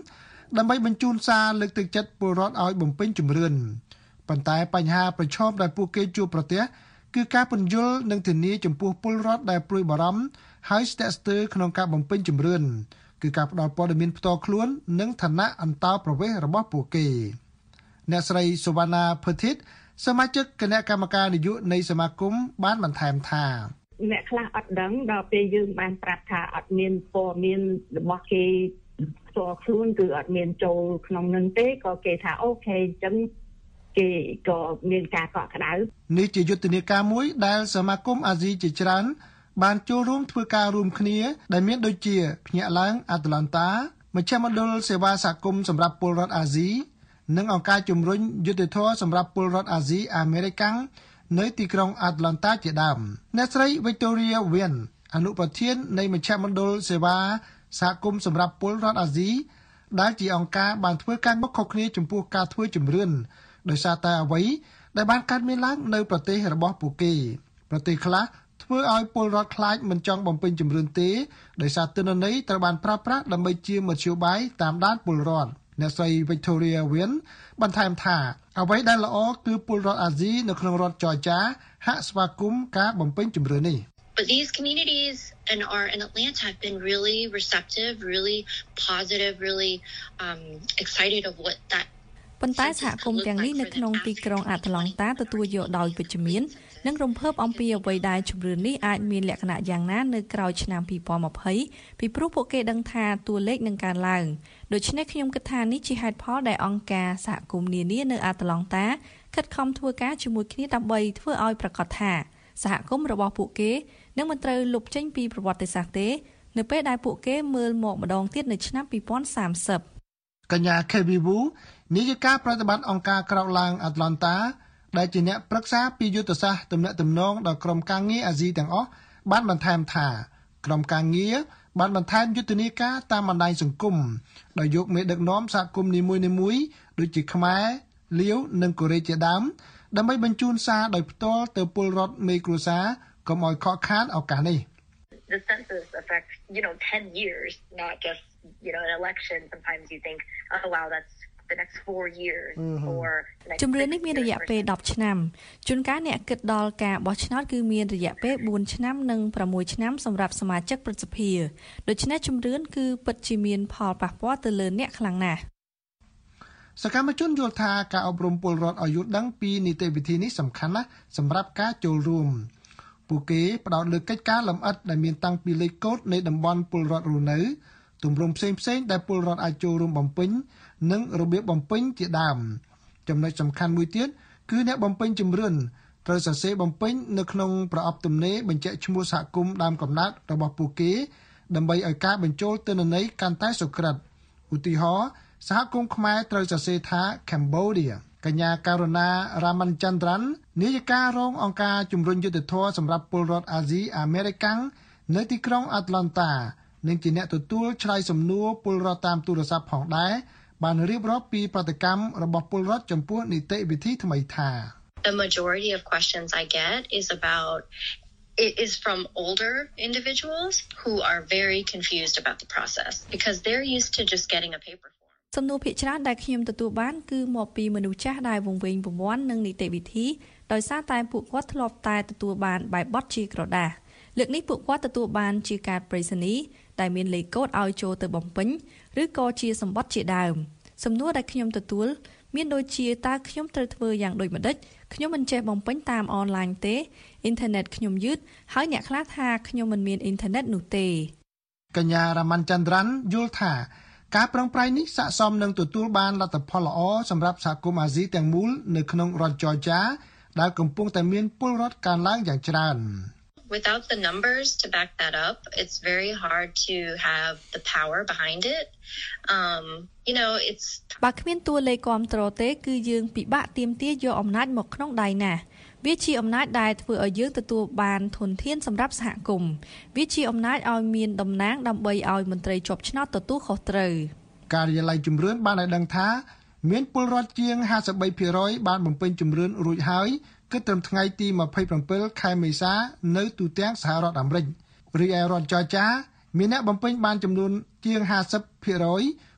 ដើម្បីបញ្ជូនសារលើកទឹកចិត្តពលរដ្ឋឲ្យបំពេញជំរឿនប៉ុន្តែបញ្ហាប្រឈមដែលពួកគេជួបប្រទះគឺការពន្យល់និងធានាចំពោះពលរដ្ឋដែលព្រួយបារម្ភហើយស្ទាក់ស្ទើរក្នុងការបំពេញជំរឿនគឺការផ្ដល់ព័ត៌មានផ្ទាល់ខ្លួននិងឋានៈអន្តោប្រវេសន៍របស់ពួកគេអ្នកស្រីសុវណ្ណាភើធីតសមាជិកគណៈកម្មការនយោបាយនៃសមាគមបានបន្ថែមថាអ្នកខ្លះអត់ដឹងដល់ពេលយើងបានប្រាប់ថាអត់មានព័ត៌មានរបស់គេផ្ទាល់ខ្លួនគឺអត់មានចូលក្នុងនឹងទេក៏គេថាអូខេអញ្ចឹងគេក៏មានការកក់ក្ដៅនេះជាយុទ្ធនាការមួយដែលសមាគមអាស៊ីជាច្រើនបានចូលរួមធ្វើការរួមគ្នាដែលមានដូចជាភ្នាក់ឡើងអាត្លង់តាមជ្ឈមណ្ឌលសេវាសហគមន៍សម្រាប់ពលរដ្ឋអាស៊ីនិងអង្គការជំរុញយុត្តិធម៌សម្រាប់ពលរដ្ឋអាស៊ីអាមេរិកាំងនៅទីក្រុងអាត្លង់តាជាដើមអ្នកស្រី Victoria Wien អនុប្រធាននៃមជ្ឈមណ្ឌលសេវាសហគមន៍សម្រាប់ពលរដ្ឋអាស៊ីដែលជាអង្គការបានធ្វើការខុសគ្នាចំពោះការធ្វើជំរឿនដោយសារតែអ្វីដែលបានកើតមានឡើងនៅប្រទេសរបស់ពួកគេប្រទេសខ្លះធ្វើឲ្យពលរដ្ឋខ្លាចមិនចង់បំពេញជំរឿនទេដោយសារទិន្នន័យត្រូវបានប្រើប្រាស់ដើម្បីជាមធ្យោបាយតាមដានពលរដ្ឋអ្នកស្រី Victoria Wien បន្ថែមថាអ្វីដែលល្អគឺពលរដ្ឋអាស៊ីនៅក្នុងរដ្ឋ Georgia ហាក់ស្វាគមន៍ការបំពេញជំរឿននេះ But these communities in our in Atlanta have been really receptive, really positive, really um, excited of what that ប៉ុន្តែសហគមន៍ទាំងនេះនៅក្នុងទីក្រុងអាត្លង់តាទទួលយកដោយវិជ្ជមាននិងរំភើបអំពីអ្វីដែលជំរឿននេះអាចមានលក្ខណៈយ៉ាងណានៅក្រោយឆ្នាំពីរពាន់ម្ភៃពីព្រោះពួកគេដឹងថាតួលេខនឹងកើនឡើងដូច្នេះខ្ញុំគិតថានេះជាហេតុផលដែលអង្គការសហគមន៍នានានៅអាត្លង់តាខិតខំធ្វើការជាមួយគ្នាដើម្បីធ្វើឲ្យប្រកាសថាសហគមន៍របស់ពួកគេនឹងមិនត្រូវលុបចេញពីប្រវត្តិសាស្ត្រទេនៅពេលដែលពួកគេមើលមកម្ដងទៀតនៅឆ្នាំពីរពាន់សាមសិបកញ្ញា Keviwu នាយិកាប្រតិបត្តិអង្គការក្រោកឡើងអាត្លង់តាដែលជាអ្នកប្រឹក្សាពីយុទ្ធសាស្ត្រទំនាក់ទំនងដល់ក្រុមការងារអាស៊ីទាំងអស់បានបន្ថែមថាក្រុមការងារបានបន្ថែមយុទ្ធនាការតាមបណ្ដាញសង្គមដោយយកមេដឹកនាំសហគមន៍នីមួយៗដូចជាខ្មែរលាវនិងកូរ៉េជាដើមដើម្បីបញ្ជូនសារដោយផ្ទាល់ទៅពលរដ្ឋមេគ្រួសារកុំឲ្យខកខានឱកាសនេះ The census affects, you know, ten years, not just, you know, an election. Sometimes you think, oh, wow, that's the next four years or the next ជំរឿននេះមានរយៈពេលដប់ឆ្នាំជួនកាលអ្នកគិតដល់ការបោះឆ្នោតគឺមានរយៈពេលបួនឆ្នាំនិងប្រាំមួយឆ្នាំសម្រាប់សមាជិកព្រឹទ្ធសភាដូច្នេះជំរឿនគឺពិតជាមានផលប៉ះពាល់ទៅលើអ្នកខ្លាំងណាស់សកម្មជនយល់ថាការអប់រំពលរដ្ឋឲ្យយល់ដឹងពីនីតិវិធីនេះសំខាន់ណាស់សម្រាប់ការចូលរួមពួកគេផ្ដោតលើកិច្ចការលម្អិតដែលមានតាំងពីលេខកូដនៃតំបន់ពលរដ្ឋរស់នៅទម្រង់ផ្សេងៗដែលពលរដ្ឋអាចចូលរួមបំពេញនិងរបៀបបំពេញជាដើមចំណុចសំខាន់មួយទៀតគឺអ្នកបំពេញជំរឿនត្រូវសរសេរបំពេញនៅក្នុងប្រអប់ទំនេរបញ្ជាក់ឈ្មោះសហគមន៍ដើមកំណើតរបស់ពួកគេដើម្បីឲ្យការបញ្ចូលទិន្នន័យកាន់តែសុក្រឹតឧទាហរណ៍សហគមន៍ខ្មែរត្រូវសរសេរថា Cambodia កញ្ញាការុណារ៉ាម៉ាន់ចន្ទ្រាន់នាយិការងអង្គការជំរុញយុត្តិធម៌សម្រាប់ពលរដ្ឋអាស៊ីអាមេរិកាំងនៅទីក្រុងអាត្លង់តានិងជាអ្នកទទួលឆ្លើយសំណួរពលរដ្ឋតាមទូរស័ព្ទផងដែរបានរៀបរាប់ពីប្រតិកម្មរបស់ពលរដ្ឋចំពោះនីតិវិធីថ្មីថា The majority of questions I get is about it is from older individuals who are very confused about the process because they're used to just getting a paper form. សំណួរភាគច្រើនដែលខ្ញុំទទួលបានគឺមកពីមនុស្សចាស់ដែលវង្វេងវង្វាន់នឹងនីតិវិធីដោយសារតែពួកគាត់ធ្លាប់តែទទួលបានបែបបទជាក្រដាសលើកនេះពួកគាត់ទទួលបានជាកាតប្រៃសណីយ៍ដែលមានលេខកូដឲ្យចូលទៅបំពេញឬក៏ជាសម្បត្តិជាដើមសំណួរដែលខ្ញុំទទួលមានដូចជាតើខ្ញុំត្រូវធ្វើយ៉ាងដូចម្តេចខ្ញុំមិនចេះបំពេញតាមអនឡាញទេអ៊ីនធឺណិតខ្ញុំយឺតហើយអ្នកខ្លះថាខ្ញុំមិនមានអ៊ីនធឺណិតនោះទេកញ្ញារ៉ាម៉ាន់ចន្ទ្រាន់យល់ថាការប្រឹងប្រែងនេះស័ក្តិសមនឹងទទួលបានលទ្ធផលល្អសម្រាប់សហគមន៍អាស៊ីទាំងមូលនៅក្នុងរដ្ឋ Georgia ដែលកំពុងតែមានពលរដ្ឋកើនឡើងយ៉ាងច្រើន Without the numbers to back that up, it's very hard to have the power behind it. Um, you know, it's បើគ្មានតួលេខគ្រប់គ្រងទេគឺយើងពិបាកទាមទារយកអំណាចមកក្នុងដៃណាស់វាជាអំណាចដែលធ្វើឲ្យយើងទទួលបានធនធានសម្រាប់សហគមន៍វាជាអំណាចឲ្យមានតំណាងដើម្បីឲ្យមន្ត្រីជាប់ឆ្នោតទទួលខុសត្រូវការិយាល័យជំរឿនបានឲ្យដឹងថាមានពលរដ្ឋជាង ห้าสิบสามភាគរយ បានបំពេញជំរឿនរួចហើយគិតត្រឹមថ្ងៃទីยี่สิบเจ็ดខែមេសានៅទូទាំងសហរដ្ឋអាមេរិករីឯរដ្ឋ Georgia មានអ្នកបំពេញបានចំនួនជាង ห้าสิบភាគរយ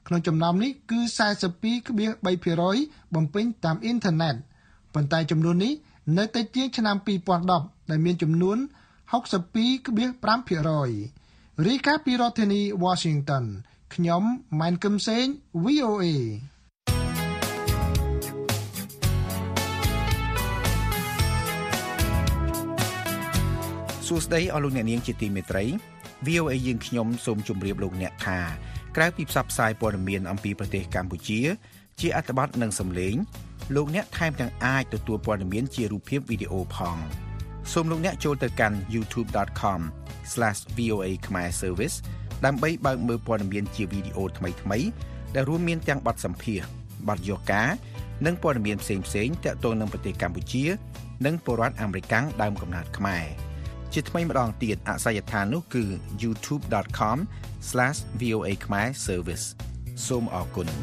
ក្នុងចំណោមនេះគឺ four point three percent បំពេញតាមអ៊ីនធឺណិតប៉ុន្តែចំនួននេះនៅតិចជាងឆ្នាំtwo thousand tenដែលមានចំនួនsixty-two point five percent រីកាពីរដ្ឋធានី Washington ខ្ញុំម៉ែនកឹមសេង V O A សួស្តីអស់លោកអ្នកនាងជាទីមេត្រី V O A យើងខ្ញុំសូមជម្រាបលោកអ្នកថាក្រៅពីផ្សព្វផ្សាយព័ត៌មានអំពីប្រទេសកម្ពុជាជាអត្ថបទនិងសំឡេងលោកអ្នកថែមទាំងអាចទទួលព័ត៌មានជារូបភាពវីដេអូផងសូមលោកអ្នកចូលទៅកាន់ youtube dot com slash v o a khmer service ដើម្បីបើកមើលព័ត៌មានជាវីដេអូថ្មីៗដែលរួមមានទាំងបទសម្ភាសន៍បទយកការនិងព័ត៌មានផ្សេងៗទាក់ទងនឹងប្រទេសកម្ពុជានិងពលរដ្ឋអាមេរិកដើមកំណើតខ្មែរជាថ្មីម្ដងទៀតអាសយដ្ឋាននោះគឺ youtube dot com slash v o a khmer service សូមអរគុណ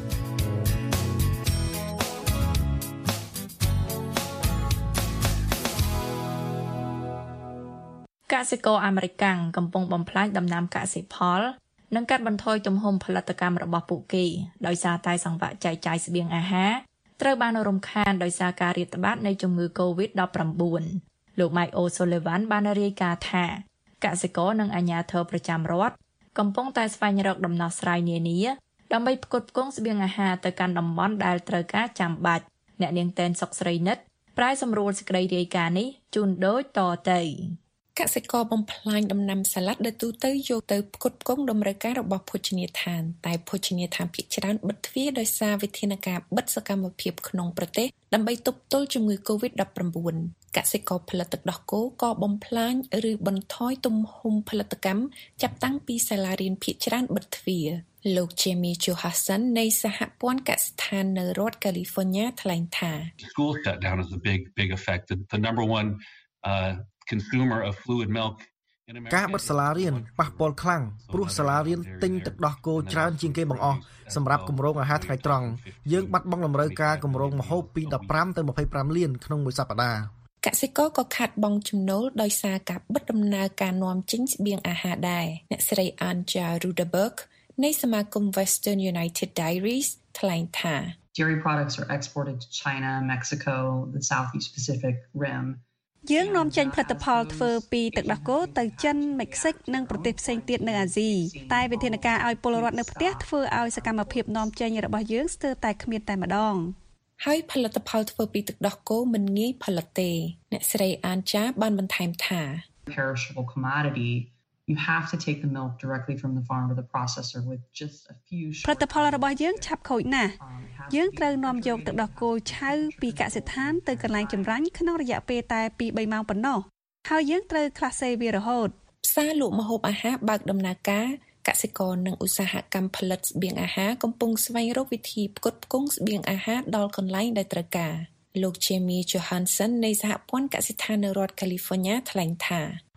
កសិករអាមេរិកកំពុងបំផ្លាញដំណាំកសិផលនិងកាត់បន្ថយទំហំផលិតកម្មរបស់ពួកគេដោយសារតែសង្វាក់ចែកចាយស្បៀងអាហារត្រូវបានរំខានដោយសារការរាតត្បាតនៃជំងឺ COVID nineteen លោក Mike O'Sullivan បានរាយការណ៍ថាកសិករនិងអាជ្ញាធរប្រចាំរដ្ឋកំពុងតែស្វែងរកដំណោះស្រាយនានាដើម្បីផ្គត់ផ្គង់ស្បៀងអាហារទៅកាន់តំបន់ដែលត្រូវការចាំបាច់អ្នកនាងតែនសុកស្រីនិតប្រែសម្រួលសេចក្តីរាយការណ៍នេះជូនដូចតទៅកសិករបំផ្លាញដំណាំសាឡាត់ដែលទូទៅយកទៅផ្គត់ផ្គង់តម្រូវការរបស់ភោជនីយដ្ឋានតែភោជនីយដ្ឋានភាគច្រើនបិទទ្វារដោយសារវិធានការបិទសកម្មភាពក្នុងប្រទេសដើម្បីទប់ទល់ជំងឺ COVID nineteen កសិករផលិតទឹកដោះគោក៏បំផ្លាញឬបន្ថយទំហំផលិតកម្មចាប់តាំងពីសាលារៀនភាគច្រើនបិទទ្វារលោក Jamie Johansson នៃសហព័ន្ធកសិដ្ឋាននៅរដ្ឋ California ថ្លែងថា School shutdown is a big big effect. The number one uh consumer of fluid milk ការបិទសាលារៀនប៉ះពាល់ខ្លាំងព្រោះសាលារៀនទិញទឹកដោះគោច្រើនជាងគេបង្អស់សម្រាប់គម្រោងអាហារថ្ងៃត្រង់យើងបាត់បង់តម្រូវការគម្រោងម្ហូបពីfifteenទៅtwenty-fiveលានក្នុងមួយសប្តាហ៍កសិករក៏ខាត់បង់ចំណូលដោយសារការបិទដំណើរការនាំចេញស្បៀងអាហារដែរអ្នកស្រី Anja Ruderberg នៃសមាគម Western United Dairies ថ្លែងថា Dairy products are exported to China, Mexico, the Southeast Pacific Rim យើងនាំចេញផលិតផលធ្វើពីទឹកដោះគោទៅចិនមិចស៊ិកនិងប្រទេសផ្សេងទៀតនៅអាស៊ីតែវិធានការឲ្យពលរដ្ឋនៅផ្ទះធ្វើឲ្យសកម្មភាពនាំចេញរបស់យើងស្ទើរតែគ្មានតែម្ដងហើយផលិតផលធ្វើពីទឹកដោះគោមិនងាយផលិតទេអ្នកស្រី Anja បានបន្ថែមថា perishable commodity you have to take the milk directly from the farm to the processor with just a few ផលិតផលរបស់យើងឆាប់ខូចណាស់យើងត្រូវនាំយកទឹកដោះគោឆៅពីកសិដ្ឋានទៅកន្លែងចម្រាញ់ក្នុងរយៈពេលតែtwo to threeម៉ោងប៉ុណ្ណោះហើយយើងត្រូវខ្លះសេវារហូតផ្សារលក់ម្ហូបអាហារបើកដំណើរការកសិករនិងឧស្សាហកម្មផលិតស្បៀងអាហារកំពុងស្វែងរកវិធីផ្គត់ផ្គង់ស្បៀងអាហារដល់កន្លែងដែលត្រូវការលោក Jamie Johansson នៃសហព័ន្ធកសិដ្ឋាននៅរដ្ឋ California ថ្លែងថា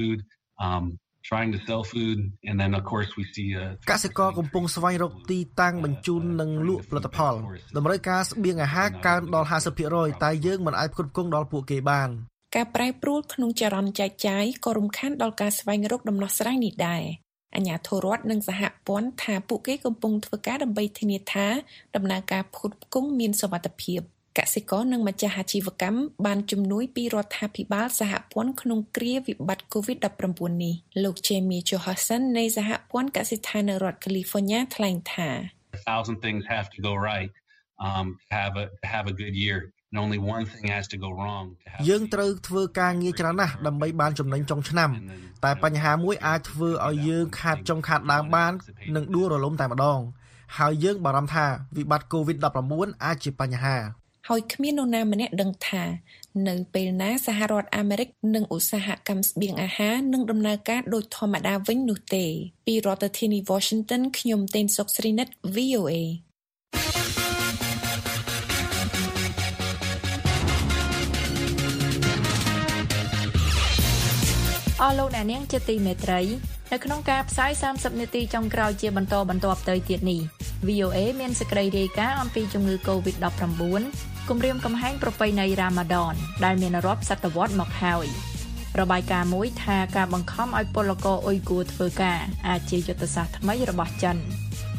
um trying to sell food and then of course we see កសិករកំពុងស្វែងរកទីតាំងបញ្ជូននិងលក់ផលិតផលតម្រូវការស្បៀងអាហារកើនដល់fifty percentតែយើងមិនអាចផ្គត់ផ្គង់ដល់ពួកគេបានការប្រែប្រួលក្នុងចរន្តចែកចាយក៏រំខានដល់ការស្វែងរកដំណោះស្រាយនេះដែរអាជ្ញាធររដ្ឋនិងសហព័ន្ធថាពួកគេកំពុងធ្វើការដើម្បីធានាថាដំណើរការផ្គត់ផ្គង់មានសុវត្ថិភាពកសិករនិងម្ចាស់អាជីវកម្មបានជំនួយពីរដ្ឋាភិបាលសហព័ន្ធក្នុងគ្រាវិបត្តិ COVID nineteen នេះលោក Jamie Johansson នៃសហព័ន្ធកសិដ្ឋាននៅរដ្ឋ California ថ្លែងថា a thousand things have to go right um to have a to have a good year and only one thing has to go wrong យើងត្រូវធ្វើការងារច្រើនណាស់ដើម្បីបានចំណេញចុងឆ្នាំតែបញ្ហាមួយអាចធ្វើឲ្យយើងខាតចុងខាតដើមបាននិងដួលរលំតែម្ដងហើយយើងបារម្ភថាវិបត្តិ COVID nineteen អាចជាបញ្ហាហើយគ្មាននរណាម្នាក់ដឹងថានៅពេលណាសហរដ្ឋអាមេរិកនិងឧស្សាហកម្មស្បៀងអាហារនឹងដំណើរការដូចធម្មតាវិញនោះទេពីរដ្ឋធានី Washington ខ្ញុំតេនសុកស្រីនិត V O A អស់លោកអ្នកនាងជាទីមេត្រីនៅក្នុងការផ្សាយthirtyនាទីចុងក្រោយជាបន្តបន្ទាប់ទៅទៀតនេះ V O A មានសេចក្តីរាយការណ៍អំពីជំងឺ COVID nineteen គម្រាមកំហែងប្រពៃណីរ៉ាម៉ាឌនដែលមានរាប់សតវត្សមកហើយរបាយការណ៍មួយថាការបង្ខំឲ្យពលករអ៊ុយគូរធ្វើការអាចជាយុទ្ធសាស្ត្រថ្មីរបស់ចិន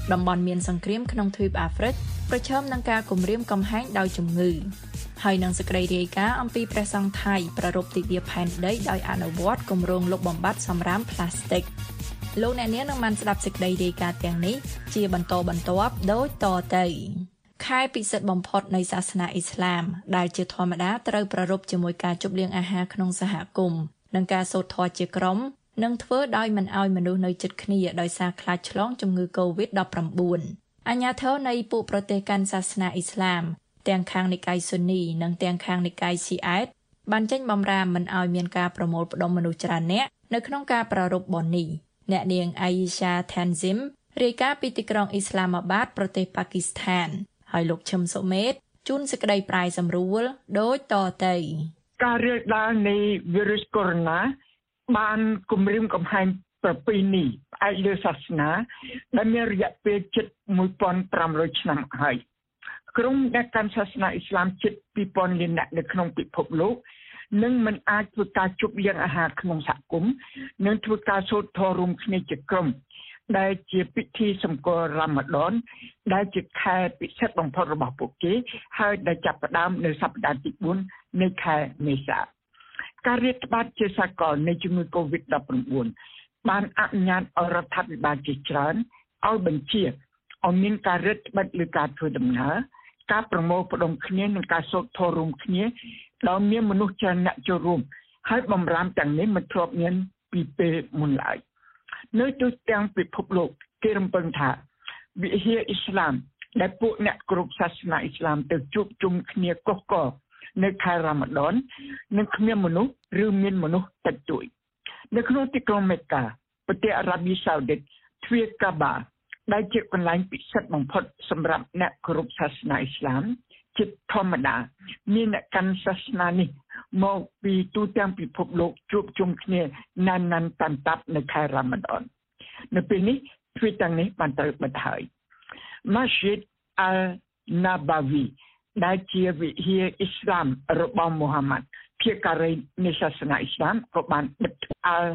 តំបន់មានសង្គ្រាមក្នុងទ្វីបអាហ្វ្រិកប្រឈមនឹងការគំរាមកំហែងដោយជំងឺហើយនឹងសេចក្តីរាយការណ៍អំពីព្រះសង្ឃថៃប្រារព្ធទិវាផែនដីដោយអនុវត្តគម្រោងលុបបំបាត់សំរាមផ្លាស្ទិកលោកអ្នកនាងនឹងបានស្ដាប់សេចក្តីរាយការណ៍ទាំងនេះជាបន្តបន្ទាប់ដូចតទៅខែពិសិដ្ឋបំផុតនៃសាសនាអ៊ីស្លាមដែលជាធម្មតាត្រូវប្រារព្ធជាមួយការជប់លៀងអាហារក្នុងសហគមន៍និងការសូត្រធម៌ជាក្រុមនិងធ្វើដោយមិនឲ្យមនុស្សនៅជិតគ្នាដោយសារខ្លាចឆ្លងជំងឺ កូវីដ ដប់ប្រាំបួន អាជ្ញាធរនៃពួកប្រទេសកាន់សាសនាអ៊ីស្លាមទាំងខាងនិកាយស៊ូនីនិងទាំងខាងនិកាយស៊ីអែតបានចេញបម្រាមមិនឲ្យមានការប្រមូលផ្ដុំមនុស្សច្រើនអ្នកនៅក្នុងការប្រារព្ធបុណ្យនេះអ្នកនាងអាយីសា ថានស៊ីមរាយការណ៍ពីទីក្រុងអ៊ីស្លាមាបាតប្រទេសប៉ាគីស្ថានហើយលោកឈឹមសុមេតជូនសេចក្តីប្រាយសម្រួលដូចតទៅការរាលដាលនៃវីរុសកូវីដ បានគំរាមកំហែងប្រពៃណីផ្អែកលើសាសនាដែលមានរយៈពេលជិតមួយពាន់ប្រាំរយឆ្នាំហើយក្រុមអ្នកកាន់សាសនាអ៊ីស្លាមជិតពីរពាន់លានអ្នកនៅក្នុងពិភពលោកនឹងមិនអាចធ្វើការជប់លៀងអាហារក្នុងសហគមន៍និងធ្វើការសូត្រធម៌រួមគ្នាជាក្រុមដែលជាពិធីសម្គាល់រ៉ាម៉ាឌនដែលជាខែពិសិដ្ឋបំផុតរបស់ពួកគេហើយដែលចាប់ផ្ដើមនៅសប្តាហ៍ទីបួននៃខែមេសាការរាតត្បាតជាសកលនៃជំងឺ កូវីដ ដប់ប្រាំបួន បានអនុញ្ញាតឲ្យរដ្ឋាភិបាលជាច្រើនឲ្យបញ្ជាឲ្យមានការរឹតបន្តឹងលើការធ្វើដំណើរការប្រមូលផ្ដុំគ្នានិងការសូត្រធម៌រួមគ្នាដោយមានមនុស្សច្រើនអ្នកចូលរួមហើយបំរាមទាំងនេះមិនធ្លាប់មានពីពេលមុនឡើយនៅទូទាំងពិភពលោកគេរំពឹងថាវិហារអ៊ីស្លាមដែលពួកអ្នកគ្រប់សាសនាអ៊ីស្លាមទៅជួបជុំគ្នាកុះកនៅខែរ៉ាម៉ាឌននឹងគ្មានមនុស្សឬមានមនុស្សតិចតួចនៅក្នុងទីក្រុងមេកាប្រទេសអារ៉ាប៊ីសាអូឌីតទ្វារកាបាដែលជាកន្លែងពិសិដ្ឋបំផុតសម្រាប់អ្នកគោរពសាសនាអ៊ីស្លាមជាធម្មតាមានអ្នកកាន់សាសនានេះមកពីទូទាំងពិភពលោកជួបជុំគ្នាណានណានតាន់តាប់នៅខែរ៉ាម៉ាឌននៅពេលនេះទ្វារទាំងនេះបានត្រូវបិទហើយ Masjid Al-Nabawi ដែលជាវិហារអ៊ីស្លាមរបស់មូហាម៉ាត់ភាគការីនៃសាសនាអ៊ីស្លាមក៏បានបិទ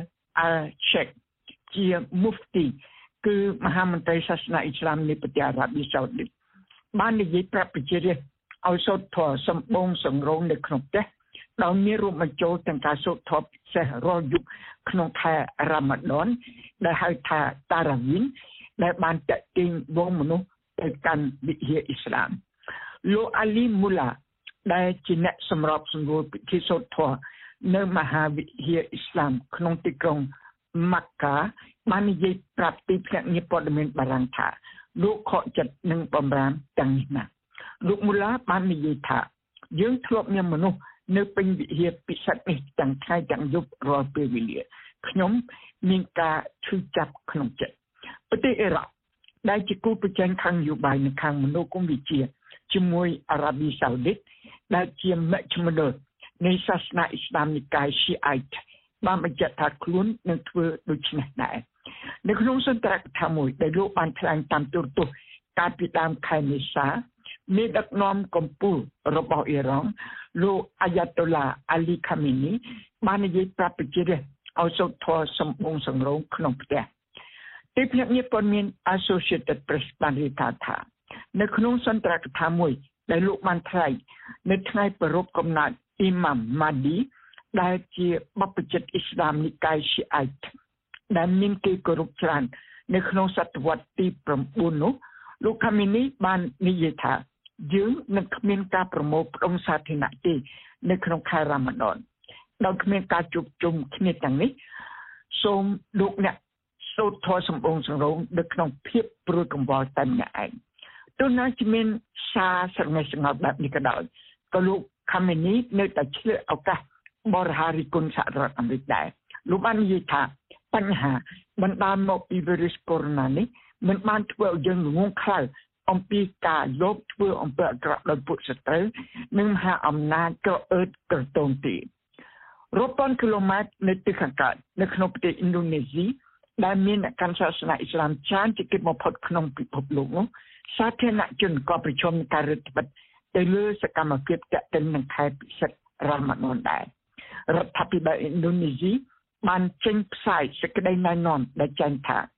Al-Sheikh ជា Mufti គឺមហាមន្ត្រីសាសនាអ៊ីស្លាមនៃប្រទេសអារ៉ាប៊ីសាអូឌីតបាននិយាយប្រាប់ប្រជារាស្ត្រឲ្យសូត្រធម៌សម្បូរសង្រោងនៅក្នុងផ្ទះដោយមានរួមបញ្ចូលទាំងការសូត្រធម៌ពិសេសរាល់យប់ក្នុងខែរ៉ាម៉ាឌនដែលហៅថាតារ៉ាវីនដែលបានតាក់ទាញវងមនុស្សទៅកាន់វិហារអ៊ីស្លាមលោកអាលីមូឡាដែលជាអ្នកសម្របសម្រួលពិធីសូត្រធម៌នៅមហាវិហារអ៊ីស្លាមក្នុងទីក្រុងម៉ាក់កាបាននិយាយប្រាប់ទីភ្នាក់ងារព័ត៌មានបារាំងថាលោកខកចិត្តនឹងបំរាមទាំងនេះណាស់លោកមូឡាបាននិយាយថាយើងធ្លាប់មានមនុស្សនៅពេញវិហារពិសិដ្ឋនេះទាំងថ្ងៃទាំងយប់រាល់ពេលវេលាខ្ញុំមានការឈឺចាប់ក្នុងចិត្តប្រទេសអ៊ីរ៉ាក់ដែលជាគូប្រជែងខាងនយោបាយនៅខាងមនោគមវិជ្ជាជាមួយអារ៉ាប៊ីសាអូឌីតដែលជាមជ្ឈមណ្ឌលនៃសាសនាអ៊ីស្លាមនិកាយ Shiite បានបញ្ជាក់ថាខ្លួននឹងធ្វើដូច្នេះដែរនៅក្នុងសន្ទរកថាមួយដែលលោកបានថ្លែងតាមទូរទស្សន៍កាលពីដើមខែមេសាមានដឹកនាំកម្ពុជារបស់អ៊ីរ៉ង់លោកអាយ៉ាតូឡាអាលីខាមីនីបាននិយាយប្រាប់ប្រជារាស្ត្រឲ្យសូត្រធម៌សម្បូរសង្រោងក្នុងផ្ទះទីភ្នាក់ងារព័ត៌មាន Associated Press បានរាយការណ៍ថានៅក្នុងសន្ទរកថាមួយដែលលោកបានថ្លែងនៅថ្ងៃប្រពៃកំណើតអ៊ីម៉ាំម៉ាឌីដែលជាបព្វជិតអ៊ីស្លាមនិកាយ Shiite ដែលមានគេគោរពច្រើននៅក្នុងសតវត្សទីប្រាំបួននោះលោកខាមីនីបាននិយាយថាយើងនឹងគ្មានការប្រមូលផ្ដុំសាធារណៈទេនៅក្នុងខែរ៉ាម៉ាឌនដោយគ្មានការជួបជុំគ្នាទាំងនេះសូមលោកអ្នកសូត្រធម៌សម្បូរសង្រោងនៅក្នុងភាពព្រួយកង្វល់តែម្នាក់ឯងទោះណាជាមានសារស្រងេះស្រងល់បែបនេះក៏ដោយក៏លោកខាមីនីនៅតែឆ្លៀតឱកាសបរិហារិគុណសហរដ្ឋអាមេរិកដែរលោកបាននិយាយថាបញ្ហាបណ្ដាលមកពីវីរុសកូវីដ នេះមិនបានធ្វើឲ្យយើងងងខ្លៅអំពីការលបធ្វើអំពើអាក្រក់ដោយពួកសត្រូវនិងមហាអំណាចក្រអឺតក្រទងទេរាប់ពាន់គីឡូម៉ែត្រនៅទិសខាងកើតនៅក្នុងប្រទេសឥណ្ឌូនេស៊ីដែលមានអ្នកកាន់សាសនាអ៊ីស្លាមច្រើនជាងគេបំផុតក្នុងពិភពលោកនោះសាធារណជនក៏ប្រឈមនឹងការរឹតបន្តឹងទៅលើសកម្មភាពទាក់ទិននឹងខែពិសិដ្ឋរ៉ាម៉ាឌនដែររដ្ឋាភិបាលឥណ្ឌូនេស៊ីបានចេញផ្សាយសេចក្តីណែនាំដែលចែងថា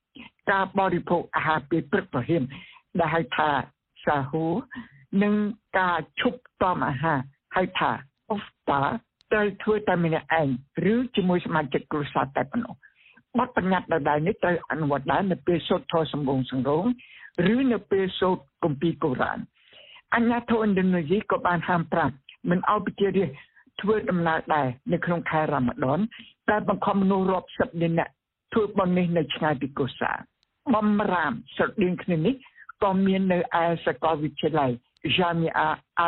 ការបរិភោគអាហារពេលព្រឹកប្រហែលដែលហៅថាសាហូនិងការឈប់តមអាហារហៅថា ofta ត្រូវធ្វើតែម្នាក់ឯងឬជាមួយសមាជិកគ្រួសារតែប៉ុណ្ណោះបទបញ្ញត្តិដដែលនេះត្រូវអនុវត្តដែរនៅពេលសូត្រធម៌សម្បូរសង្រងឬនៅពេលសូត្រគម្ពីរកូរ៉ានអាជ្ញាធរឥណ្ឌូនេស៊ីក៏បានហាមប្រាមមិនឲ្យប្រជារាស្ត្រធ្វើដំណើរដែរនៅក្នុងខែរ៉ាម៉ាដនតែបង្ខំមនុស្សរាប់សិបលាននាក់ធ្វើបុណ្យនេះនៅឆ្ងាយពីកុសលបំរាមស្រដៀងគ្នានេះក៏មាននៅឯសាកលវិទ្យាល័យ Jamia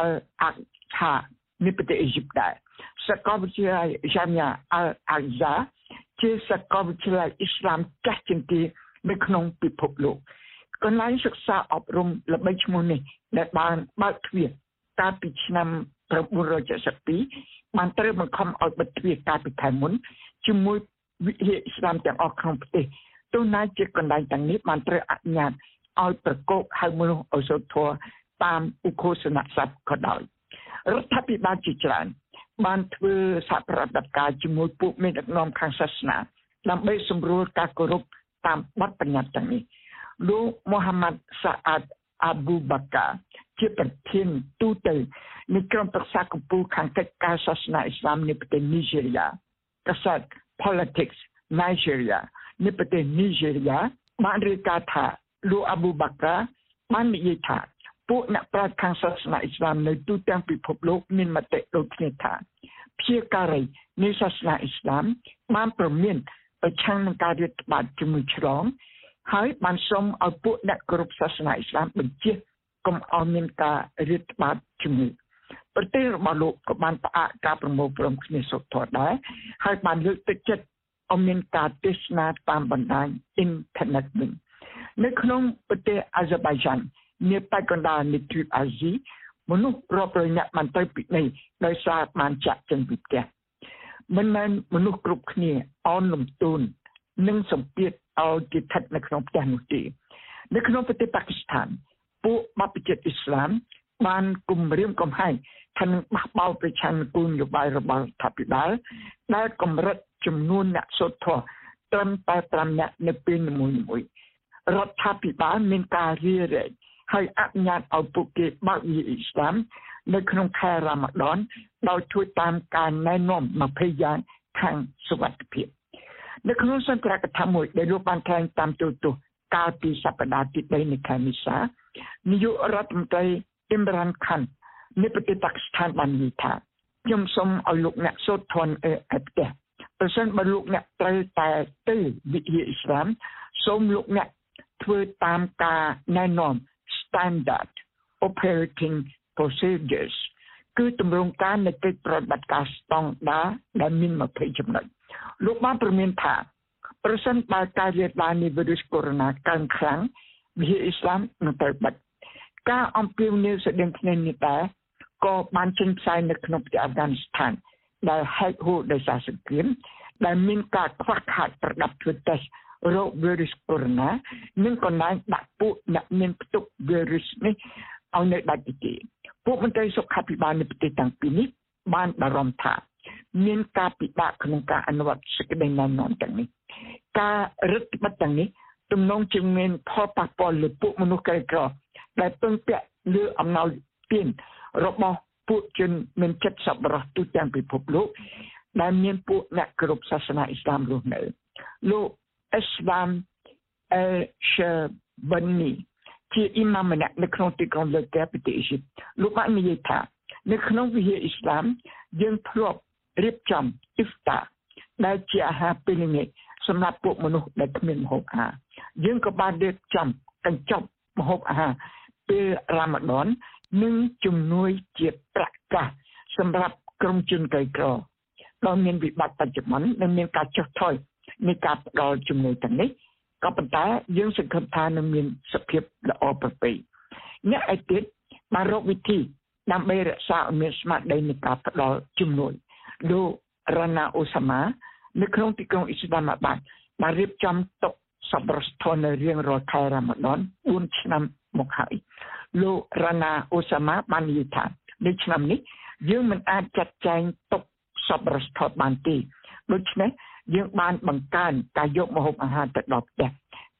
Al-Aqsa នៃប្រទេសអ៊ីជីបដែរសាកលវិទ្យាល័យ Jamia Al-Aqsa ជាសាកលវិទ្យាល័យអ៊ីស្លាមចាស់ជាងគេនៅក្នុងពិភពលោកកន្លែងសិក្សាអប់រំល្បីឈ្មោះនេះដែលបានបើកទ្វារកាលពីឆ្នាំnineteen seventy-twoបានត្រូវបង្ខំឲ្យបិទទ្វារកាលពីខែមុនជាមួយវិហារអ៊ីស្លាមទាំងអស់ក្នុងប្រទេសទោះណាជាកន្លែងទាំងនេះបានត្រូវអនុញ្ញាតឲ្យប្រកបហៅមនុស្សឲ្យសូត្រធម៌តាមឧឃោសនស័ព្ទក៏ដោយរដ្ឋាភិបាលជាច្រើនបានធ្វើសហប្រតិបត្តិការជាមួយពួកមេដឹកនាំខាងសាសនាដើម្បីសម្រួលការគោរពតាមបទបញ្ញត្តិទាំងនេះលោកមូហាម៉ាត់សាអាតអាប៊ូបាកាជាប្រធានទូតនៃក្រុមប្រឹក្សាកម្ពុជាខាងកិច្ចការសាសនាអ៊ីស្លាមនៃប្រទេសនីហ្សេរីយ៉ាកាសែត Politics Nigeria នៃប្រទេសនីហ្សេរីយ៉ាបានរាយការណ៍ថាលោកអាប៊ូបាកាបាននិយាយថាពួកអ្នកប្រាជ្ញខាងសាសនាអ៊ីស្លាមនៅទូទាំងពិភពលោកមានមតិដូចគ្នាថាព្យាការីនៃសាសនាអ៊ីស្លាមបានប្រមានប្រឆាំងនឹងការរាតត្បាតជំងឺឆ្លងហើយបានសូមឲ្យពួកអ្នកគោរពសាសនាអ៊ីស្លាមបញ្ជាកុំឲ្យមានការរាតត្បាតជំងឺប្រទេសរបស់លោកក៏បានផ្អាកការប្រមូលផ្តុំគ្នាសូត្រធម៌ដែរហើយបានលើកទឹកចិត្តឲ្យមានការទេសនាតាមបណ្ដាញអ៊ីនធឺណិតវិញនៅក្នុងប្រទេសអាហ្សេបៃចាន់នាប៉ែកកណ្ដាលនៃទ្វីបអាស៊ីមនុស្សរាប់រយនាក់បានទៅពិនិត្យដោយសារបានចាក់ចេញពីផ្ទះមិនមែនមនុស្សគ្រប់គ្នាអោនលំទូននិងសម្ពាធឲ្យគេស្ថិតនៅក្នុងផ្ទះនោះទេនៅក្នុងប្រទេសប៉ាគីស្ថានពួកបព្វជិតអ៊ីស្លាមបានគំរាមកំហែងថានឹងបះបោរប្រឆាំងនឹងគោលនយោបាយរបស់រដ្ឋាភិបាលដែលកម្រិតចំនួនអ្នកសូត្រធម៌ត្រឹមតែfiveនាក់នៅពេលនីមួយៗរដ្ឋាភិបាលមានការរារែកហើយអនុញ្ញាតឲ្យពួកគេបើកវិហារអ៊ីស្លាមនៅក្នុងខែរ៉ាម៉ាដនដោយធ្វើតាមការណែនាំtwentyយ៉ាងខាងសុវត្ថិភាពនៅក្នុងសន្ទរកថាមួយដែលលោកបានថ្លែងតាមទូរទស្សន៍កាលពីសប្តាហ៍ទីthreeនៃខែមេសានាយករដ្ឋមន្ត្រីអ៊ីមរ៉ានខាននៃប្រទេសប៉ាគីស្ថានបាននិយាយថាខ្ញុំសូមឲ្យលោកអ្នកសូត្រធម៌ឯផ្ទះប្រសិនបើលោកអ្នកត្រូវតែទៅវិហារអ៊ីស្លាមសូមលោកអ្នកធ្វើតាមការណែនាំ standard operating procedures គឺទម្រង់ការនៃកិច្ចប្រតិបត្តិការស្តង់ដារដែលមានtwentyចំណុចលោកបានព្រមានថាប្រសិនបើការរាលដាលនៃវីរុសកូវីដ -nineteen កើនខ្លាំងវិហារអ៊ីស្លាមនឹងត្រូវបិទការអំពាវនាវស្តីងគ្នានេះដែរក៏បានចេញផ្សាយនៅក្នុងប្រទេសអាហ្វហ្គានីស្ថានដែលហែកហួរដោយសារសង្គ្រាមដែលមានការខ្វះខាតប្រដាប់ធ្វើតេស្តរោគវីរុសកូវីដ -nineteen និងកន្លែងដាក់ពួកអ្នកមានផ្ទុកវីរុសនេះឲ្យនៅដាច់ទីគេពួកមន្ត្រីសុខាភិបាលនៃប្រទេសទាំងពីរនេះបានបារម្ភថាមានការពិបាកក្នុងការអនុវត្តសេចក្តីណែនាំទាំងនេះការរឹតបន្តឹងទាំងនេះទំនងជាមានផលប៉ះពាល់លើពួកមនុស្សក្រីក្រដែលពឹងពាក់លើអំណោយទានរបស់ពួកជនមានចិត្តសប្បុរសទូទាំងពិភពលោកដែលមានពួកអ្នកគោរពសាសនាអ៊ីស្លាមរស់នៅលោកអ៊ីស្លាមអេជាបនីជាអ៊ីម៉ាមម្នាក់នៅក្នុងទីក្រុងលេកាប្រទេសអ៊ីជីបលោកបាននិយាយថានៅក្នុងវិហារអ៊ីស្លាមយើងធ្លាប់រៀបចំអ៊ីហ្វតាដែលជាអាហារពេលល្ងាចសម្រាប់ពួកមនុស្សដែលគ្មានម្ហូបអាហារយើងក៏បានរៀបចំកញ្ចប់ម្ហូបអាហារពេលរ៉ាម៉ាដននិងជំនួយជាប្រាក់កាសសម្រាប់ក្រុមជនក្រីក្រដែលមានវិបត្តិបច្ចុប្បន្ននិងមានការចុះថយនៃការផ្ដល់ជំនួយទាំងនេះក៏ប៉ុន្តែយើងសង្ឃឹមថានឹងមានសភាពល្អប្រពៃអ្នកឯទៀតបានរកវិធីដើម្បីរក្សាឲ្យមានស្មារតីនៃការផ្ដល់ជំនួយលោករ៉ាណាអូសាម៉ានៅក្នុងទីក្រុងអ៊ីស្លាមាបាតបានរៀបចំតុសប្បុរសធម៌នៅរៀងរាល់ខែរ៉ាម៉ាដនfourឆ្នាំមកហើយលោករ៉ាណាអូសាម៉ាបាននិយាយថានៅឆ្នាំនេះយើងមិនអាចចាត់ចែងតុសប្បុរសធម៌បានទេដូច្នេះយើងបានបង្កើនការយកម្ហូបអាហារទៅដល់ផ្ទះ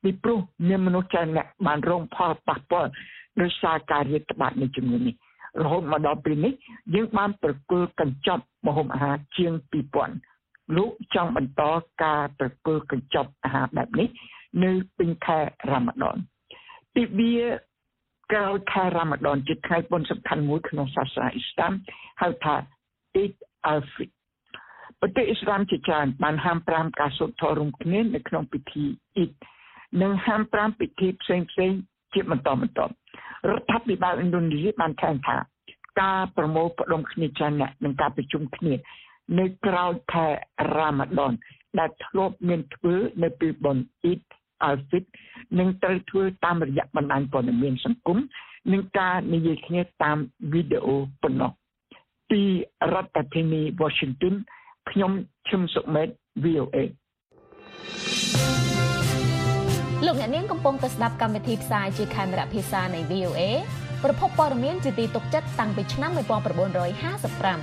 ពីព្រោះមានមនុស្សច្រើនអ្នកបានរងផលប៉ះពាល់ដោយសារការរាតត្បាតនៃជំងឺនេះរហូតមកដល់ពេលនេះយើងបានប្រគល់កញ្ចប់ម្ហូបអាហារជាងពីរពាន់លោកចង់បន្តការប្រគល់កញ្ចប់អាហារបែបនេះនៅពេញខែរ៉ាម៉ាដនពីវាក្រោយខែរ៉ាម៉ាដនជាថ្ងៃបុណ្យសំខាន់មួយក្នុងសាសនាអ៊ីស្លាមហៅថា Eid al-Fitr ប្រទេសអ៊ីស្លាមជាច្រើនបានហាមប្រាមការសូត្រធម៌រួមគ្នានៅក្នុងពិធី Eid និងហាមប្រាមពិធីផ្សេងៗជាបន្តបន្ទាប់រដ្ឋាភិបាលឥណ្ឌូនេស៊ីបានថ្លែងថាការប្រមូលផ្ដុំគ្នាច្រើនអ្នកនិងការប្រជុំគ្នានៅក្រៅខែរ៉ាម៉ាដនដែលធ្លាប់មានធ្វើនៅពេលបុណ្យ Eid al-Fitr នឹងត្រូវធ្វើតាមរយៈបណ្ដាញព័ត៌មានសង្គមនិងការនិយាយគ្នាតាមវីដេអូប៉ុណ្ណោះពីរដ្ឋធានី Washington ខ្ញុំឈឹមសុមេត V O A លោកអ្នកនាងកំពុងតែស្ដាប់កម្មវិធីផ្សាយជាខេមរៈភាសានៃ V O A ប្រភពព័ត៌មានជាទីទុកចិត្តតាំងពីឆ្នាំnineteen fifty-five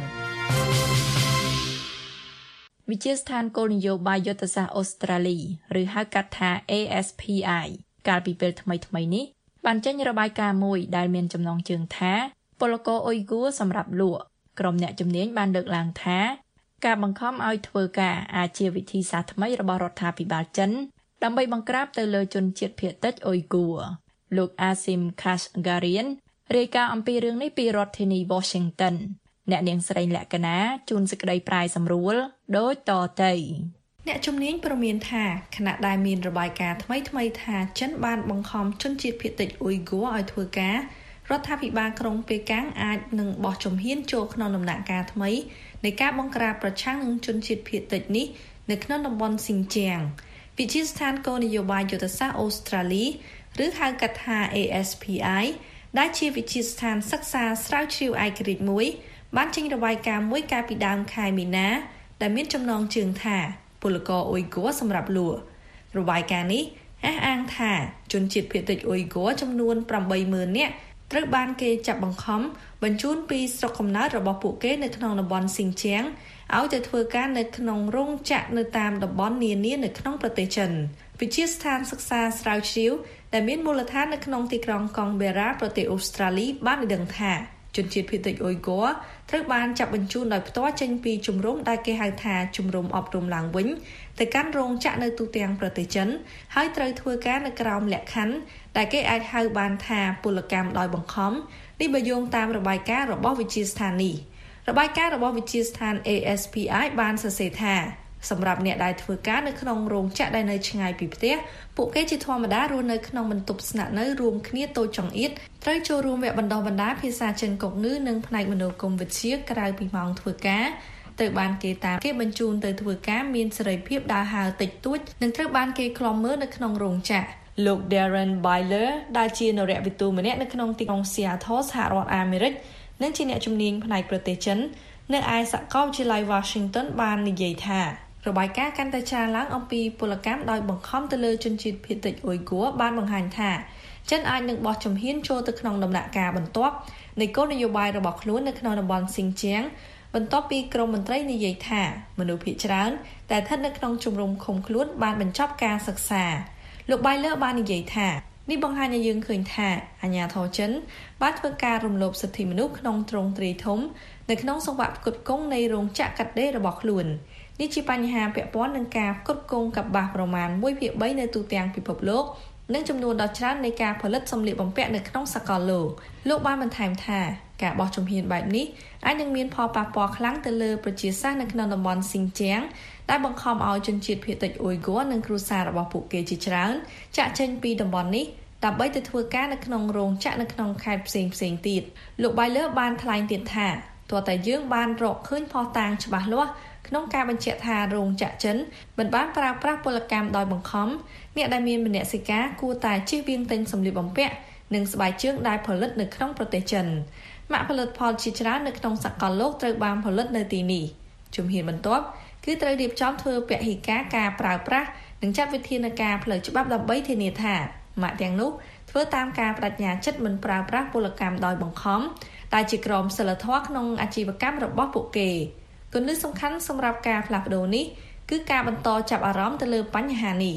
វិទ្យាស្ថានគោលនយោបាយយុទ្ធសាស្ត្រអូស្ត្រាលីឬហៅកាត់ថា A S P I កាលពីពេលថ្មីៗនេះបានចេញរបាយការណ៍មួយដែលមានចំណងជើងថាពលករអ៊ុយហ្គូសម្រាប់លក់ក្រុមអ្នកជំនាញបានលើកឡើងថាការបង្ខំឲ្យធ្វើការអាចជាវិធីសាស្ត្រថ្មីរបស់រដ្ឋាភិបាលចិនដើម្បីបង្ក្រាបទៅលើជនជាតិភាគតិចអ៊ុយហ្គូលោក Asim Khashgarian រាយការណ៍អំពីរឿងនេះពីរដ្ឋធានី Washington អ្នកនាងស្រីលក្ខណាជួនសេចក្តីប្រាយសម្រួលដូចតទៅអ្នកជំនាញព្រមានថាខណៈដែលមានរបាយការណ៍ថ្មីថ្មីថាចិនបានបង្ខំជនជាតិភាគតិចអ៊ុយហ្គូឲ្យធ្វើការរដ្ឋាភិបាលក្រុងប៉េកាំងអាចនឹងបោះជំហានចូលក្នុងដំណាក់កាលថ្មីនៃការបង្ក្រាបប្រឆាំងនឹងជនជាតិភាគតិចនេះនៅក្នុងតំបន់ស៊ីនជៀងវិទ្យាស្ថានគោលនយោបាយយុទ្ធសាស្ត្រអូស្ត្រាលីឬហៅកាត់ថា A S P I ដែលជាវិទ្យាស្ថានសិក្សាស្រាវជ្រាវឯករាជ្យមួយបានចេញរបាយការណ៍មួយកាលពីដើមខែមីនាដែលមានចំណងជើងថាពលករអ៊ុយហ្គូសម្រាប់លក់របាយការណ៍នេះអះអាងថាជនជាតិភាគតិចអ៊ុយហ្គូចំនួនeight thousandនាក់ត្រូវបានគេចាប់បង្ខំបញ្ជូនពីស្រុកកំណើតរបស់ពួកគេនៅក្នុងតំបន់ស៊ីនជៀងឲ្យទៅធ្វើការនៅក្នុងរោងចក្រនៅតាមតំបន់នានានៅក្នុងប្រទេសចិនវិទ្យាស្ថានសិក្សាស្រាវជ្រាវដែលមានមូលដ្ឋាននៅក្នុងទីក្រុងកុងបេរ៉ាប្រទេសអូស្ត្រាលីបានដឹងថាជនជាតិភាគតិចអ៊ុយហ្គូត្រូវបានចាប់បញ្ជូនដោយផ្ទាល់ចេញពីជំរំដែលគេហៅថាជំរំអប់រំឡើងវិញទៅកាន់រោងចក្រនៅទូទាំងប្រទេសចិនហើយត្រូវធ្វើការនៅក្រោមលក្ខខណ្ឌដែលគេអាចហៅបានថាពលកម្មដោយបង្ខំនេះបើយោងតាមរបាយការណ៍របស់វិទ្យាស្ថាននេះរបាយការណ៍របស់វិទ្យាស្ថាន A S P I បានសរសេរថាសម្រាប់អ្នកដែលធ្វើការនៅក្នុងរោងចក្រដែលនៅឆ្ងាយពីផ្ទះពួកគេជាធម្មតារស់នៅក្នុងបន្ទប់ស្នាក់នៅរួមគ្នាតូចចង្អៀតត្រូវចូលរួមវគ្គបណ្ដុះបណ្ដាលភាសាចិនកុកងឺនិងផ្នែកមនោគមវិជ្ជាក្រៅពីម៉ោងធ្វើការត្រូវបានគេតាមគេបញ្ជូនទៅធ្វើការមានសេរីភាពដើរហើរតិចតួចនិងត្រូវបានគេឃ្លាំមើលនៅក្នុងរោងចក្រលោក Darren Byler ដែលជានរវិទូម្នាក់នៅក្នុងទីក្រុង Seattle សហរដ្ឋអាមេរិកនិងជាអ្នកជំនាញផ្នែកប្រទេសចិននៅឯសាកលវិទ្យាល័យ Washington បាននិយាយថារបាយការណ៍កាន់តែច្រើនឡើងអំពីពលកម្មដោយបង្ខំទៅលើជនជាតិភាគតិចអ៊ុយហ្គូបានបង្ហាញថាចិនអាចនឹងបោះជំហានចូលទៅក្នុងដំណាក់កាលបន្ទាប់នៃគោលនយោបាយរបស់ខ្លួននៅក្នុងតំបន់ស៊ីនជៀងបន្ទាប់ពីក្រមមន្ត្រីនិយាយថាមនុស្សភាគច្រើនដែលស្ថិតនៅក្នុងជំរំឃុំខ្លួនបានបញ្ចប់ការសិក្សាលោកបៃលើបាននិយាយថានេះបង្ហាញឲ្យយើងឃើញថាអាញាធរចិនបានធ្វើការរំលោភសិទ្ធិមនុស្សក្នុងទ្រង់ទ្រាយធំនៅក្នុងសង្វាក់ផ្គត់ផ្គង់នៃរោងចក្រកាត់ដេររបស់ខ្លួននេះជាបញ្ហាពាក់ព័ន្ធនឹងការផ្គត់ផ្គង់កប្បាសប្រមាណoneភាគthreeនៅទូទាំងពិភពលោកនិងចំនួនដ៏ច្រើននៃការផលិតសម្លៀកបំពាក់នៅក្នុងសកលលោកលោកបានបន្ថែមថាការបោះជំហានបែបនេះអាចនឹងមានផលប៉ះពាល់ខ្លាំងទៅលើប្រជាសាស្ត្រនៅក្នុងតំបន់ស៊ីនជៀងដែលបង្ខំឲ្យជនជាតិភាគតិចអ៊ុយហ្គូនិងគ្រួសាររបស់ពួកគេជាច្រើនចាក់ចេញពីតំបន់នេះដើម្បីទៅធ្វើការនៅក្នុងរោងចក្រនៅក្នុងខេត្តផ្សេងផ្សេងទៀតលោកបៃលើបានថ្លែងទៀតថាទោះតែយើងបានរកឃើញភស្តុតាងច្បាស់លាស់ក្នុងការបញ្ជាក់ថារោងចក្រចិនមិនបានប្រើប្រាស់ពលកម្មដោយបង្ខំអ្នកដែលមានមនសិការគួរតែជៀសវាងទិញសម្លៀកបំពាក់និងស្បែកជើងដែលផលិតនៅក្នុងប្រទេសចិនម៉ាកផលិតផលជាច្រើននៅក្នុងសកលលោកត្រូវបានផលិតនៅទីនេះជំហានបន្ទាប់គឺត្រូវរៀបចំធ្វើពហិការការប្រើប្រាស់និងចាត់វិធានការផ្លូវច្បាប់ដើម្បីធានាថាម៉ាកទាំងនោះធ្វើតាមការបដិញ្ញាចិត្តមិនប្រើប្រាស់ពលកម្មដោយបង្ខំដែលជាក្រមសីលធម៌ក្នុងអាជីវកម្មរបស់ពួកគេគន្លឹះសំខាន់សម្រាប់ការផ្លាស់ប្ដូរនេះគឺការបន្តចាប់អារម្មណ៍ទៅលើបញ្ហានេះ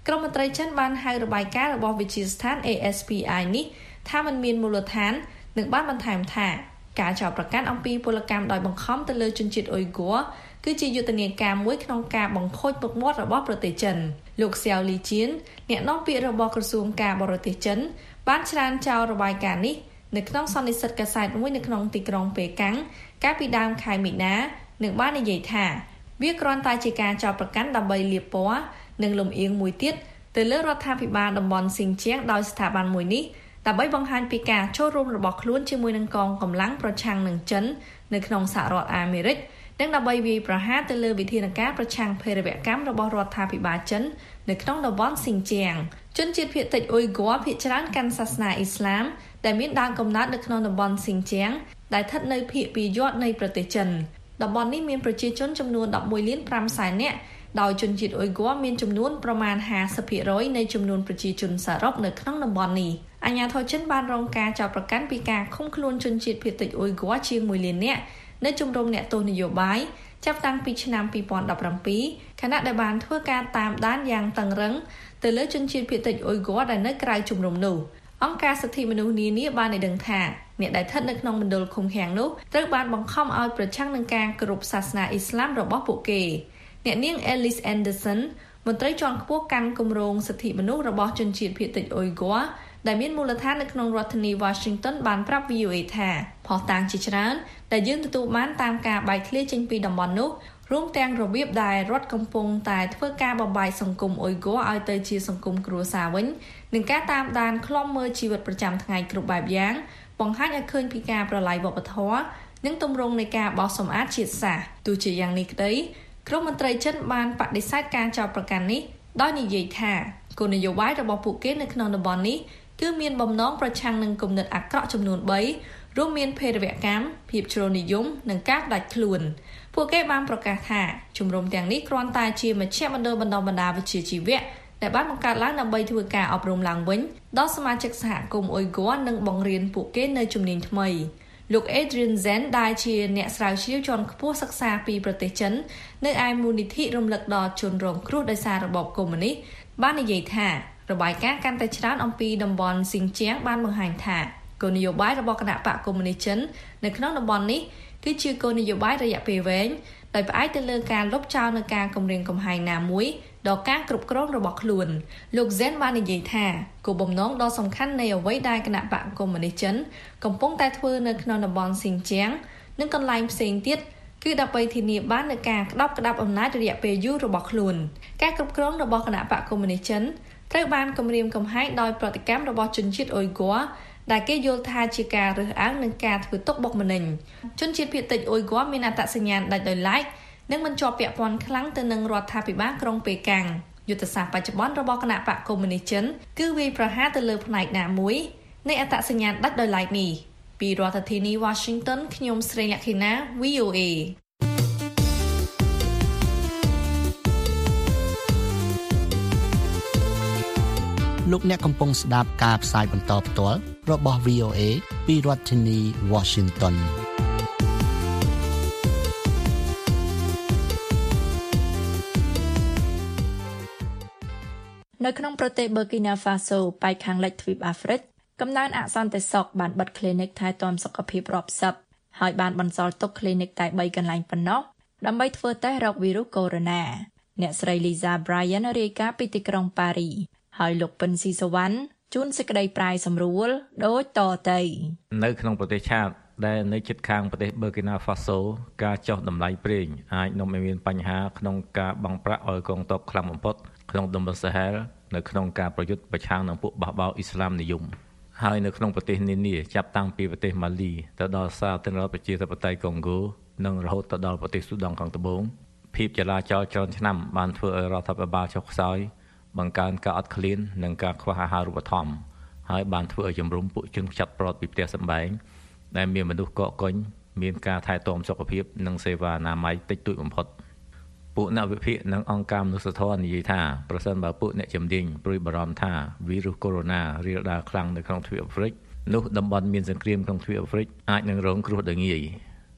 ក្រមមន្ត្រីចិនបានហៅរបាយការណ៍របស់វិទ្យាស្ថាន A S P I នេះថាมันមានមូលដ្ឋាននិងបានបន្ថែមថាការចោទប្រកាន់អំពីពលកម្មដោយបង្ខំទៅលើជនជាតិអ៊ុយហ្គ័រគឺជាយុទ្ធនាការមួយក្នុងការបង្ខូចមុខមាត់របស់ប្រទេសចិនលោកសៀវលីជៀនអ្នកនាំពាក្យរបស់ក្រសួងការបរទេសចិនបានច្រានចោលរបាយការណ៍នេះនៅក្នុងសន្និសីទកាសែតមួយនៅក្នុងទីក្រុងប៉េកាំងកាលពីដើមខែមីនានិងបាននិយាយថាវាគ្រាន់តែជាការចោទប្រកាន់ដើម្បីលាបពណ៌និងលំអៀងមួយទៀតទៅលើរដ្ឋាភិបាលតំបន់ស៊ីនជៀងដោយស្ថាប័នមួយនេះដើម្បីបង្ហាញពីការចូលរួមរបស់ខ្លួនជាមួយនឹងកងកម្លាំងប្រឆាំងនឹងចិននៅក្នុងសហរដ្ឋអាមេរិកនិងដើម្បីវាយប្រហារទៅលើវិធានការប្រឆាំងភេរវកម្មរបស់រដ្ឋាភិបាលចិននៅក្នុងតំបន់ស៊ីនជៀងជនជាតិភាគតិចអ៊ុយហ្គ័រភាគច្រើនកាន់សាសនាអ៊ីស្លាមដែលមានដើមកំណើតនៅក្នុងតំបន់ស៊ីនជៀងដែលស្ថិតនៅភាគពាយ័ព្យនៃប្រទេសចិនតំបន់នេះមានប្រជាជនចំនួនដប់មួយលានប្រាំសែននាក់ដោយជនជាតិអ៊ុយហ្គ័រមានចំនួនប្រមាណห้าสิบ%នៃចំនួនប្រជាជនសរុបនៅក្នុងតំបន់នេះអាជ្ញាធរចិនបានរងការចោទប្រកាន់ពីការឃុំខ្លួនជនជាតិភាគតិចអ៊ុយហ្គ័រជាងមួយលាននាក់នៅជំរំអ្នកទោសនយោបាយចាប់តាំងពីឆ្នាំពីរពាន់ដប់ប្រាំពីរខណៈដែលបានធ្វើការតាមដានយ៉ាងតឹងរ៉ឹងទៅលើជនជាតិភាគតិចអ៊ុយហ្គ័រដែលនៅក្រៅជំរំនោះអង្គការសិទ្ធិមនុស្សនានាបានឲ្យដឹងថាអ្នកដែលស្ថិតនៅក្នុងមណ្ឌលឃុំឃាំងនោះត្រូវបានបង្ខំឲ្យប្រឆាំងនឹងការគោរពសាសនាអ៊ីស្លាមរបស់ពួកគេអ្នកនាង Alice Anderson មន្ត្រីជាន់ខ្ពស់កាន់គម្រោងសិទ្ធិមនុស្សរបស់ជនជាតិភាគតិចអ៊ុយហ្គ័រដែលមានមូលដ្ឋាននៅក្នុងរដ្ឋធានី Washington បានប្រាប់ V O A ថាផុសតាងជាច្រើនដែលយើងទទួលបានតាមការបែកធ្លាយចេញពីតំបន់នោះរួមទាំងរបៀបដែលរដ្ឋកំពុងតែធ្វើការបំបែកសង្គមអ៊ុយហ្គ័រឲ្យទៅជាសង្គមគ្រួសារវិញនិងការតាមដានឃ្លាំមើលជីវិតប្រចាំថ្ងៃគ្រប់បែបយ៉ាងបង្ហាញឲ្យឃើញពីការប្រឡាយវប្បធម៌និងទម្រង់នៃការបោសសម្អាតជាតិសាសន៍ទោះជាយ៉ាងនេះក្តីក្រមមន្ត្រីចិនបានបដិសេធការចោទប្រកាន់នេះដោយនិយាយថាគោលនយោបាយរបស់ពួកគេនៅក្នុងតំបន់នេះគឺមានបំណងប្រឆាំងនឹងគំនិតអាក្រក់ចំនួនបីរួមមានភេរវកម្មភាពជ្រុលនិយមនិងការផ្ដាច់ខ្លួនពួកគេបានប្រកាសថាជំរំទាំងនេះគ្រាន់តែជាមជ្ឈមណ្ឌលបណ្ដុះបណ្ដាលវិជ្ជាជីវៈដែលបានបង្កើតឡើងដើម្បីធ្វើការអប់រំឡើងវិញដល់សមាជិកសហគមន៍អ៊ុយហ្គ័រនិងបង្រៀនពួកគេនៅជំនាញថ្មីលោក Adrian Zen ដែលជាអ្នកស្រាវជ្រាវជាន់ខ្ពស់សិក្សាពីប្រទេសចិននៅឯមូលនិធិរំលឹកដល់ជនរងគ្រោះដោយសាររបបកុម្មុយនីសបាននិយាយថារបាយការណ៍កាន់តែច្រើនអំពីតំបន់ស៊ីនជៀងបានបង្ហាញថាគោលនយោបាយរបស់គណៈបកកុម្មុយនីសចិននៅក្នុងតំបន់នេះគឺជាគោលនយោបាយរយៈពេលវែងដោយផ្អែកទៅលើការលុបចោលនូវការគំរាមកំហែងណាមួយដល់ការគ្រប់គ្រងរបស់ខ្លួនលោក Zen បាននិយាយថាគោលបំណងដ៏សំខាន់នៃអ្វីដែលគណៈបកកុម្មុយនីសចិនកំពុងតែធ្វើនៅក្នុងតំបន់ស៊ីនជៀងនិងកន្លែងផ្សេងទៀតគឺដើម្បីធានាបាននូវការក្តាប់ក្តាប់អំណាចរយៈពេលយូររបស់ខ្លួនការគ្រប់គ្រងរបស់គណៈបកកុម្មុយនីសចិនត្រូវបានគំរាមកំហែងដោយប្រតិកម្មរបស់ជនជាតិអ៊ុយហ្គ័រដែលគេយល់ថាជាការរើសអើងនឹងការធ្វើទុកបុកម្នេញជនជាតិភាគតិចអ៊ុយហ្គ័រមានអត្តសញ្ញាណដាច់ដោយឡែកនិងមិនជាប់ពាក់ព័ន្ធខ្លាំងទៅនឹងរដ្ឋាភិបាលក្រុងប៉េកាំងយុទ្ធសាស្ត្របច្ចុប្បន្នរបស់គណៈបកកុម្មុយនីសចិនគឺវាយប្រហារទៅលើផ្នែកណាមួយនៃអត្តសញ្ញាណដាច់ដោយឡែកនេះពីរដ្ឋធានី Washington ខ្ញុំស្រីលក្ខិណា V O A លោកអ្នកកំពុងស្ដាប់ការផ្សាយបន្តផ្ទាល់របស់ V O A ពីរដ្ឋធានី Washington នៅក្នុងប្រទេស Burkina Faso ប៉ែកខាងលិចទ្វីបអាហ្វ្រិកកំណើនអសន្តិសុខបានបិទ clinic ថែទាំសុខភាពរាប់សិបហើយបានបន្សល់ទុក clinic តែបីកន្លែងប៉ុណ្ណោះដើម្បីធ្វើតេស្តរកវីរុសកូវីដ -អ្នកស្រី Lisa Bryan រាយការណ៍ពីទីក្រុងប៉ារីហើយលោកពិនស៊ីសវណ្ណជួនសេចក្តីប្រាយសម្រួលដូចតទៅនៅក្នុងប្រទេសឆាតដែលនៅជិតខាងប្រទេស Burkina Faso ការចុះតម្លៃប្រេងអាចនាំឲ្យមានបញ្ហាក្នុងការបង់ប្រាក់ឲ្យកងទ័ពខ្លាំងបំផុតក្នុងតំបន់សាហែលនៅក្នុងការប្រយុទ្ធប្រឆាំងនឹងពួកបះបោរអ៊ីស្លាមនិយមហើយនៅក្នុងប្រទេសនានាចាប់តាំងពីប្រទេសម៉ាលីទៅដល់សាធារណរដ្ឋប្រជាធិបតេយ្យកុងហ្គោនិងរហូតទៅដល់ប្រទេសស៊ូដង់ខាងត្បូងភាពចលាចលច្រើនឆ្នាំបានធ្វើឲ្យរដ្ឋាភិបាលចុះខ្សោយបង្កើនការអត់ឃ្លាននិងការខ្វះអាហារូបត្ថម្ភហើយបានធ្វើឲ្យជំរុំពួកជនខ្ចាត់ប្រត់ពីផ្ទះសម្បែងដែលមានមនុស្សកកកុញមានការថែទាំសុខភាពនិងសេវាអនាម័យតិចតួចបំផុតពួកអ្នកវិភាគនិងអង្គការមនុស្សធម៌និយាយថាប្រសិនបើពួកអ្នកជំនាញព្រួយបារម្ភថាវីរុសកូវីដ -រាលដាលខ្លាំងនៅក្នុងទ្វីបអាហ្វ្រិកនោះតំបន់មានសង្គ្រាមក្នុងទ្វីបអាហ្វ្រិកអាចនឹងរងគ្រោះដ៏ងាយ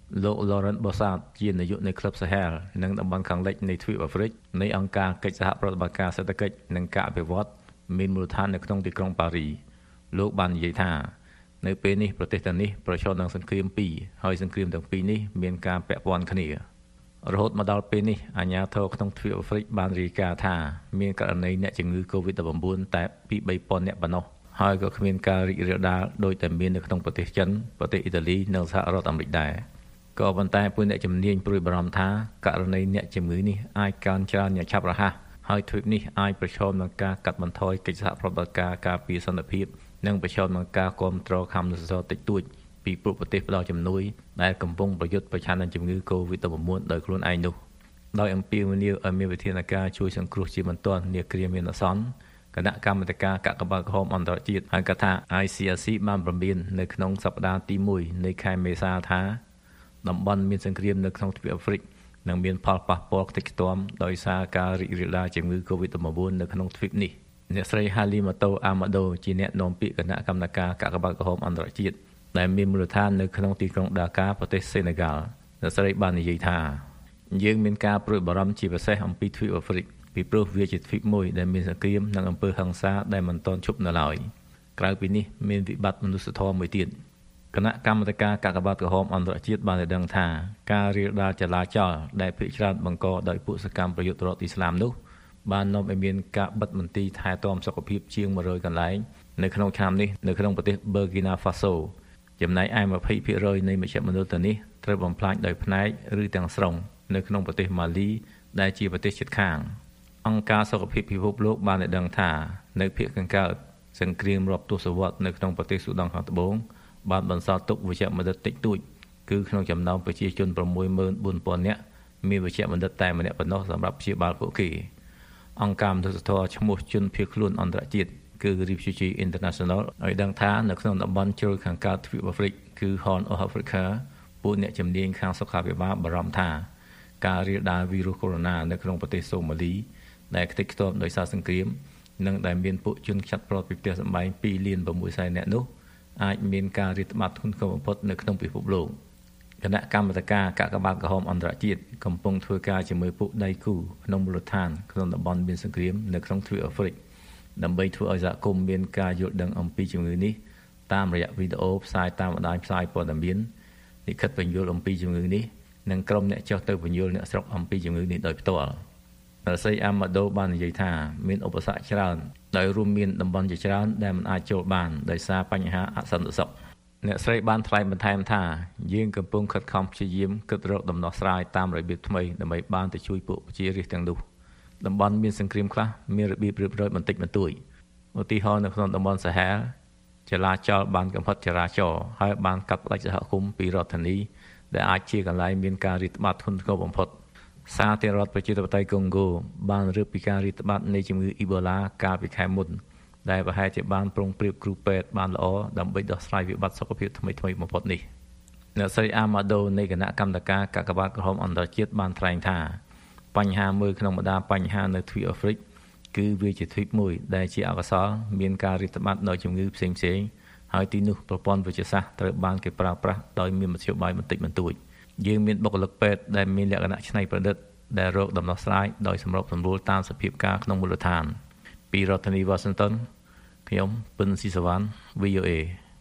លោក Laurent Bossard ជានាយកនៃក្លឹប Sahel និងតំបន់ខាងលិចនៃទ្វីបអាហ្វ្រិកនៃអង្គការកិច្ចសហប្រតិបត្តិការសេដ្ឋកិច្ចនិងការអភិវឌ្ឍន៍មានមូលដ្ឋាននៅក្នុងទីក្រុងប៉ារីលោកបាននិយាយថានៅពេលនេះប្រទេសទាំងនេះប្រឈមនឹងសង្គ្រាមពីរហើយសង្គ្រាមទាំងពីរនេះមានការពាក់ព័ន្ធគ្នារហូតមកដល់ពេលនេះអាជ្ញាធរក្នុងទ្វីបអាហ្វ្រិកបានរាយការណ៍ថាមានករណីអ្នកជំងឺ COVID ដប់ប្រាំ តែពីបីពាន់នាក់ប៉ុណ្ណោះហើយក៏គ្មានការរីករាលដាលដោយតែមាននៅក្នុងប្រទេសចិនប្រទេសអ៊ីតាលីនិងសហរដ្ឋអាមេរិកដែរក៏ប៉ុន្តែពួកអ្នកជំនាញព្រួយបារម្ភថាករណីអ្នកជំងឺនេះអាចកើនច្រើនយ៉ាងឆាប់រហ័សហើយទ្វីបនេះអាចប្រឈមនឹងការកាត់បន្ថយកិច្ចសហប្រតិបត្តិការការពារសន្តិភាពនិងប្រឈមនឹងការគ្រប់គ្រងខំនស្សតិចតួចពីពួកប្រទេសផ្ដល់ជំនួយដែលកំពុងប្រយុទ្ធប្រឆាំងនឹងជំងឺ COVID ដប់ប្រាំ ដោយខ្លួនឯងនោះដោយអំពាវនាវឲ្យមានវិធានការជួយសង្គ្រោះជាបន្ទាន់នាគ្រាមានអាសន្នគណៈកម្មាធិការកាកបាទក្រហមអន្តរជាតិហៅកាត់ថា I C R C បានព្រមាននៅក្នុងសប្តាហ៍ទីមួយនៃខែមេសាថាតំបន់មានសង្គ្រាមនៅក្នុងទ្វីបអាហ្វ្រិកនឹងមានផលប៉ះពាល់ខ្ទេចខ្ទាំដោយសារការរីករាលដាលជំងឺ COVID ដប់ប្រាំ នៅក្នុងទ្វីបនេះអ្នកស្រី Halimato Amado ជាអ្នកនាំពាក្យគណៈកម្មការកាកបាទក្រហមអន្តរជាតិដែលមានមូលដ្ឋាននៅក្នុងទីក្រុងដាកាប្រទេសសេនេហ្គាល់អ្នកស្រីបាននិយាយថាយើងមានការព្រួយបារម្ភជាពិសេសអំពីទ្វីបអាហ្វ្រិកពីព្រោះវាជាទ្វីបមួយដែលមានសង្គ្រាមនិងអំពើហិង្សាដែលមិនទាន់ឈប់នៅឡើយក្រៅពីនេះមានវិបត្តិមនុស្សធម៌មួយទៀតគណៈកម្មាធិការកាកបាទក្រហមអន្តរជាតិបានដឹងថាការរាលដាលចលាចលដែលភាគច្រើនបង្កដោយពួកសកម្មប្រយុទ្ធរដ្ឋអ៊ីស្លាមនោះបាននាំឲ្យមានការបិទមន្ទីរថែទាំសុខភាពជាងមួយរយកន្លែងនៅក្នុងឆ្នាំនេះនៅក្នុងប្រទេស Burkina Faso ចំណែកឯ ยี่สิบเปอร์เซ็นต์ នៃមជ្ឈមណ្ឌលទាំងនេះត្រូវបំផ្លាញដោយផ្នែកឬទាំងស្រុងនៅក្នុងប្រទេសម៉ាលីដែលជាប្រទេសជិតខាងអង្គការសុខភាពពិភពលោកបានដឹងថានៅភាគខាងកើតសង្គ្រាមរាប់ទសវត្សរ៍នៅក្នុងប្រទេសស៊ូដង់ខាងត្បូងបានបន្សល់ទុកវេជ្ជបណ្ឌិតតិចតួចគឺក្នុងចំណោមប្រជាជន sáu mươi tư nghìn នាក់មានវេជ្ជបណ្ឌិតតែម្នាក់ប៉ុណ្ណោះសម្រាប់ព្យាបាលពួកគេអង្គការមនុស្សធម៌ឈ្មោះជនភៀសខ្លួនអន្តរជាតិគឺ Refugee International ឲ្យដឹងថានៅក្នុងតំបន់ជ្រុលខាងកើតទ្វីបអាហ្វ្រិកគឺ Horn of Africa ពួកអ្នកជំនាញខាងសុខាភិបាលបារម្ភថាការរាលដាលវីរុសកូវីដ -នៅក្នុងប្រទេសសូម៉ាលីដែលខ្ទេចខ្ទាំដោយសារសង្គ្រាមនិងដែលមានពួកជនខ្ចាត់ប្រត់ពីផ្ទះសម្បែង ពីរលានប្រាំមួយសែន នាក់នោះអាចមានការរាតត្បាតធ្ងន់ធ្ងរបំផុតនៅក្នុងពិភពលោកគណៈកម្មាធិការកាកបាទក្រហមអន្តរជាតិកំពុងធ្វើការជាមួយពួកដៃគូក្នុងមូលដ្ឋានក្នុងតំបន់មានសង្គ្រាមនៅក្នុងទ្វីបអាហ្វ្រិកដើម្បីធ្វើឲ្យសហគមន៍មានការយល់ដឹងអំពីជំងឺនេះតាមរយៈវីដេអូផ្សាយតាមបណ្ដាញផ្សាយព័ត៌មាននិស្សិតបញ្យល់អំពីជំងឺនេះនិងក្រុមអ្នកចុះទៅបញ្យល់អ្នកស្រុកអំពីជំងឺនេះដោយផ្ទាល់អ្នកស្រី Amado បាននិយាយថាមានឧបសគ្គច្រើនដោយរួមមានតំបន់ជាច្រើនដែលមិនអាចចូលបានដោយសារបញ្ហាអសន្តិសុខអ្នកស្រីបានថ្លែងបន្ថែមថាយើងកំពុងខិតខំព្យាយាមគិតរកដំណោះស្រាយតាមរបៀបថ្មីដើម្បីបានទៅជួយពួកប្រជារាស្ត្រទាំងនោះតំបន់មានសង្គ្រាមខ្លះមានរបៀបរៀបរយបន្តិចបន្តួចឧទាហរណ៍នៅក្នុងតំបន់សាហាវចលាចលបានកំហិតចរាចរណ៍ហើយបានកាត់ផ្តាច់សហគមន៍ពីរដ្ឋធានីដែលអាចជាកន្លែងមានការរីកត្បាតធ្ងន់ធ្ងរបំផុតសាធារណរដ្ឋប្រជាធិបតេយ្យកុងហ្គោបានរឹបពីការរីកត្បាតនៃជំងឺអ៊ីបូឡាកាលពីខែមុនដែលប្រហែលជាបានប្រុងប្រៀបគ្រូពេទ្យបានល្អដើម្បីដោះស្រាយវិបត្តិសុខភាពថ្មីៗបំផុតនេះអ្នកស្រី Amado នៃគណៈកម្មការកាកបាទក្រហមអន្តរជាតិបានថ្លែងថាបញ្ហាមួយក្នុងបណ្ដាបញ្ហានៅទ្វីបអាហ្វ្រិកគឺវាជាទ្វីបមួយដែលជាអកុសលមានការរីកត្បាតដោយជំងឺផ្សេងៗហើយទីនោះប្រព័ន្ធវិទ្យាសាស្ត្រត្រូវបានគេប្រើប្រាស់ដោយមានមធ្យោបាយបន្តិចបន្តួចយើងមានបុគ្គលិកពេទ្យដែលមានលក្ខណៈច្នៃប្រឌិតដែលរកដំណោះស្រាយដោយសម្របសម្រួលតាមសភាពការក្នុងមូលដ្ឋានពីរដ្ឋធានី Washington ខ្ញុំពិនស៊ីសវណ្ណ V O A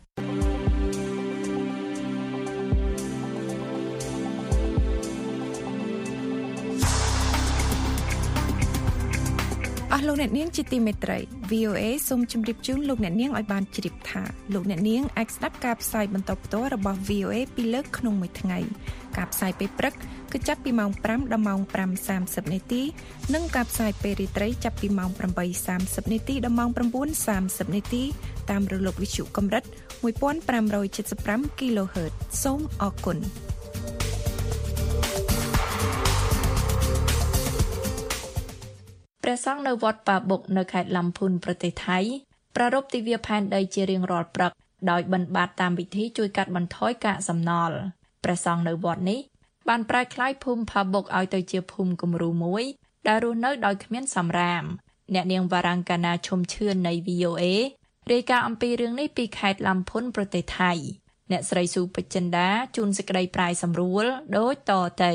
អស់លោកអ្នកនាងជាទីមេត្រី V O A សូមជម្រាបជូនលោកអ្នកនាងឲ្យបានជ្រាបថាលោកអ្នកនាងអាចស្ដាប់ការផ្សាយបន្តផ្ទាល់របស់ V O A ពីលើកក្នុងមួយថ្ងៃការផ្សាយពេលព្រឹកគឺចាប់ពីម៉ោងប្រាំដល់ម៉ោងប្រាំសាមសិបនាទីនិងការផ្សាយពេលរាត្រីចាប់ពីម៉ោងប្រាំបីសាមសិបនាទីដល់ម៉ោងប្រាំបួនសាមសិបនាទីតាមរលកវិទ្យុកម្រិតមួយពាន់ប្រាំរយเจ็ดสิบห้า kHz សូមអរគុណព្រះសង្ឃនៅវត្តប៉ាបុកនៅខេត្តឡំភូនប្រទេសថៃប្រារព្ធទិវាផែនដីជារៀងរាល់ព្រឹកដោយបិណ្ឌបាតតាមពិធីជួយកាត់បន្ថយកាកសំណល់ព្រះសង្ឃនៅវត្តនេះបានប្រែក្លាយភូមិប៉ាបុកឲ្យទៅជាភូមិគំរូមួយដែលរស់នៅដោយគ្មានសំរាមអ្នកនាងវ៉ារ៉ាំងកាណាឈុំឈឿននៃ V O A រាយការណ៍អំពីរឿងនេះពីខេត្តឡំភូនប្រទេសថៃអ្នកស្រីស៊ូពេជ្រចិន្តាជួនសេចក្តីប្រាយសម្រួលដូចតទៅ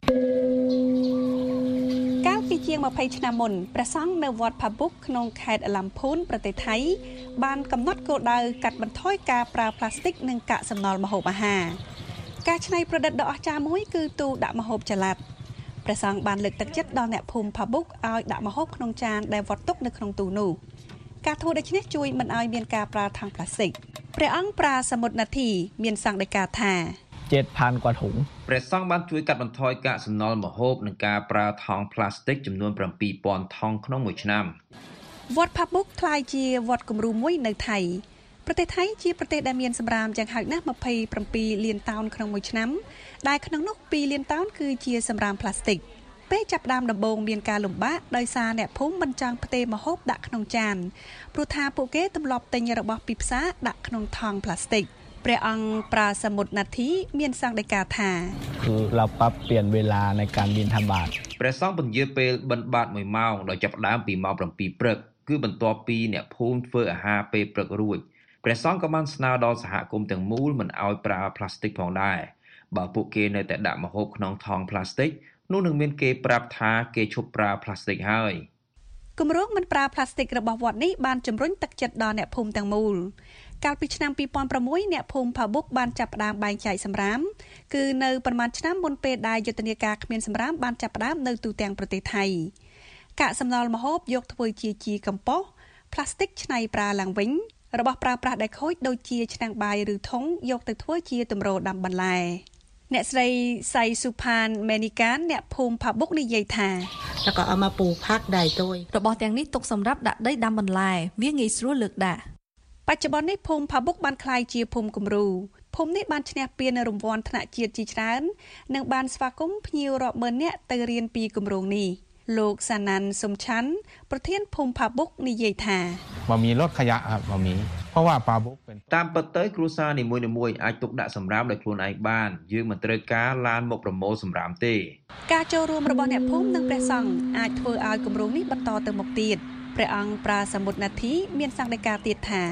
កាលពីជាងម្ភៃឆ្នាំមុនព្រះសង្ឃនៅវត្តផាបុកក្នុងខេត្តឡំភូនប្រទេសថៃបានកំណត់គោលដៅកាត់បន្ថយការប្រើផ្លាស្ទិកនិងកាកសំណល់ម្ហូបអាហារការច្នៃប្រឌិតដ៏អស្ចារ្យមួយគឺទូដាក់ម្ហូបចល័តព្រះសង្ឃបានលើកទឹកចិត្តដល់អ្នកភូមិផាបុកឲ្យដាក់ម្ហូបក្នុងចានដែលវត្តទុកនៅក្នុងទូនោះការធ្វើដូច្នេះជួយមិនឲ្យមានការប្រើថង់ប្លាស្ទិកព្រះអង្គប្រាសមុទ្រនាធីមានសង្ឃដីកាថាចេតផានគាត់ហុងព្រះសង្ឃបានជួយកាត់បន្ថយកាកសំណល់ម្ហូបនិងការប្រើថង់ប្លាស្ទិកចំនួន7ពាន់ថង់ក្នុងមួយឆ្នាំវត្តផាបុកក្លាយជាវត្តគំរូមួយនៅថៃប្រទេសថៃជាប្រទេសដែលមានសម្រាមយ៉ាងហោចណាស់27លានតោនក្នុងមួយឆ្នាំដែលក្នុងនោះ2លានតោនគឺជាសម្រាមប្លាស្ទិកពេលចាប់ផ្ដើមដំបូងមានការលំបាកដោយសារអ្នកភូមិមិនចង់ផ្ទេរម្ហូបដាក់ក្នុងចានព្រោះថាពួកគេទម្លាប់ទិញរបស់ពីផ្សារដាក់ក្នុងថង់ប្លាស្ទិកព្រះអង្គប្រាសមុទ្រនាធីមានសង្ឃដីកាថាគឺเราปรับเปลี่ยนเวลาในการบิณฑบาตព្រះសង្ឃពន្យាពេលបិណ្ឌបាតមួយម៉ោងដោយចាប់ផ្ដើមពីម៉ោង7ព្រឹកគឺបន្ទាប់ពីអ្នកភូមិធ្វើអាហារពេលព្រឹករួចព្រះសង្ឃក៏បានស្នើដល់សហគមន៍ទាំងមូលមិនឲ្យប្រើប្លាស្ទិកផងដែរបើពួកគេនៅតែដាក់ម្ហូបក្នុងថង់ប្លាស្ទិកនោះនឹងមានគេប្រាប់ថាគេឈប់ប្រើប្លាស្ទិកហើយគម្រោងមិនប្រើប្លាស្ទិករបស់វត្តនេះបានជំរុញទឹកចិត្តដល់អ្នកភូមិទាំងមូលកាលពីឆ្នាំពីរពាន់ប្រាំមួយអ្នកភូមិផាបុកបានចាប់ផ្ដើមបែងចែកសម្រាមគឺនៅប្រមាណឆ្នាំមុនពេលដែលយុទ្ធនាការគ្មានសម្រាមបានចាប់ផ្ដើមនៅទូទាំងប្រទេសថៃកាកសំណល់ម្ហូបយកធ្វើជាជីកំប៉ុស្តប្លាស្ទិកច្នៃប្រើឡើងវិញរបស់ប្រើប្រាស់ដែលខូចដូចជាឆ្នាំងបាយឬធុងយកទៅធ្វើជាទម្រដាំបន្លែអ្នកស្រីសៃសុផានមេនីកានអ្នកភូមិផាបុកនិយាយថាแล้วก็เอามาปลูกผักได้ด้วยរបស់ទាំងនេះទុកសម្រាប់ដាក់ដីដាំបន្លែវាងាយស្រួលលើកដាក់បច្ចុប្បន្ននេះភូមិផាបុកបានក្លាយជាភូមិគំរូភូមិនេះបានឈ្នះពានរង្វាន់ថ្នាក់ជាតិជាច្រើននិងបានស្វាគមន៍ភ្ញៀវរាប់ម៉ឺននាក់ទៅរៀនពីគម្រោងនេះលោកសាណាន់សុំឆាន់ប្រធានភូមិផាបុកនិយាយថាบ่มีรถขยะครับบ่มีเพราะว่าផាបុកเป็นតាមពិតទៅគ្រួសារនីមួយៗអាចទុកដាក់សម្រាមដោយខ្លួនឯងបានយើងមិនត្រូវការឡានមកប្រមូលសម្រាមទេការចូលរួមរបស់អ្នកភូមិនិងព្រះសង្ឃអាចធ្វើឲ្យគម្រោងនេះបន្តទៅមុខទៀតព្រះអង្គប្រាសមុទ្រនាធីមានសង្ឃដីកាទៀតថា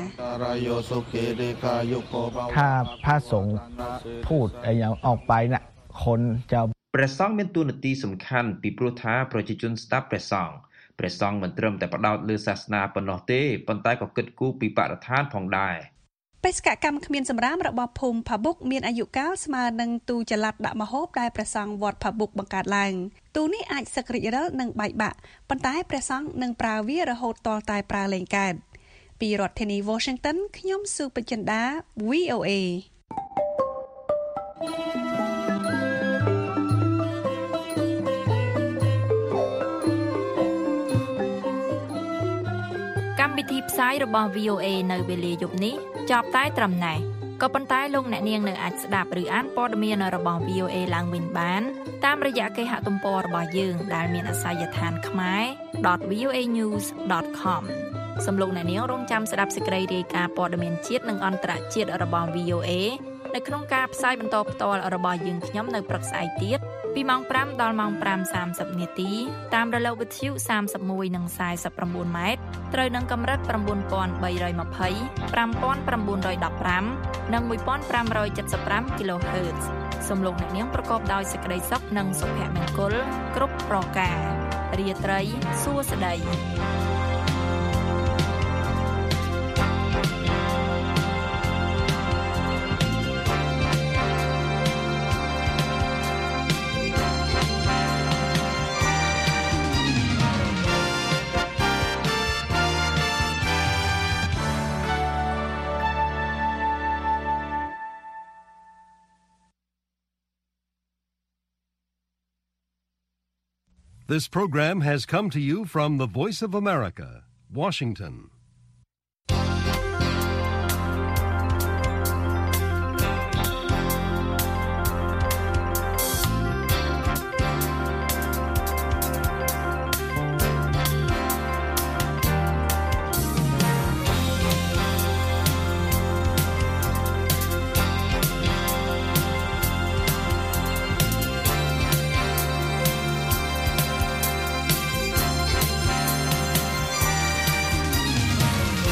ถ้าพระสงฆ์พูดอะไรอย่างออกไปน่ะคนจะព្រះសង្ឃមានតួនាទីសំខាន់ពីព្រោះថាប្រជាជនស្ដាប់ព្រះសង្ឃព្រះសង្ឃមិនត្រឹមតែផ្ដោតលើសាសនាប៉ុណ្ណោះទេប៉ុន្តែក៏គិតគូរពីបរិស្ថានផងដែរបេសកកម្មគ្មានសម្រាមរបស់ភូមិផាបុកមានអាយុកាលស្មើនឹងទូចល័តដាក់ម្ហូបដែលព្រះសង្ឃវត្តផាបុកបង្កើតឡើងទូនេះអាចសឹករិចរិលនិងបែកបាក់ប៉ុន្តែព្រះសង្ឃនឹងប្រើវារហូតទាល់តែប្រើលែងកើតពីរដ្ឋធានី Washington ខ្ញុំស៊ូពេជ្រចិន្តា វី អូ เอកម្មវិធីផ្សាយរបស់ វី អូ เอ នៅវេលាយប់នេះចប់តែត្រឹមណេះក៏ប៉ុន្តែលោកអ្នកនាងនៅអាចស្ដាប់ឬអានព័ត៌មានរបស់ វី អូ เอ ឡើងវិញបានតាមរយៈគេហទំព័ររបស់យើងដែលមានអាសយដ្ឋាន ខ្មែរ ដត វី អូ เอ ញូស ដត ខម សូមលោកអ្នកនាងរងចាំស្ដាប់សេចក្តីរាយការណ៍ព័ត៌មានជាតិនិងអន្តរជាតិរបស់ វី អូ เอ នៅក្នុងការផ្សាយបន្តផ្ទាល់របស់យើងខ្ញុំនៅព្រឹកស្អែកទៀតពីម៉ោងប្រាំដល់ម៉ោងប្រាំសាមសិបនាទីតាមរលកវិទ្យុសាមសិបមួយនិងខ្សែសិបប្រាំបួនម៉ែត្រត្រូវនឹងកម្រិត៩បី២០ ៥៩១៥និងមួយពាន់ប្រាំរយเจ็ดสิบห้า kHz សូមលោកអ្នកនាងប្រកបដោយសេចក្តីសុខនិងសុភមង្គលគ្រប់ប្រការរាត្រីសួស្តី This program has come to you from the Voice of America, Washington.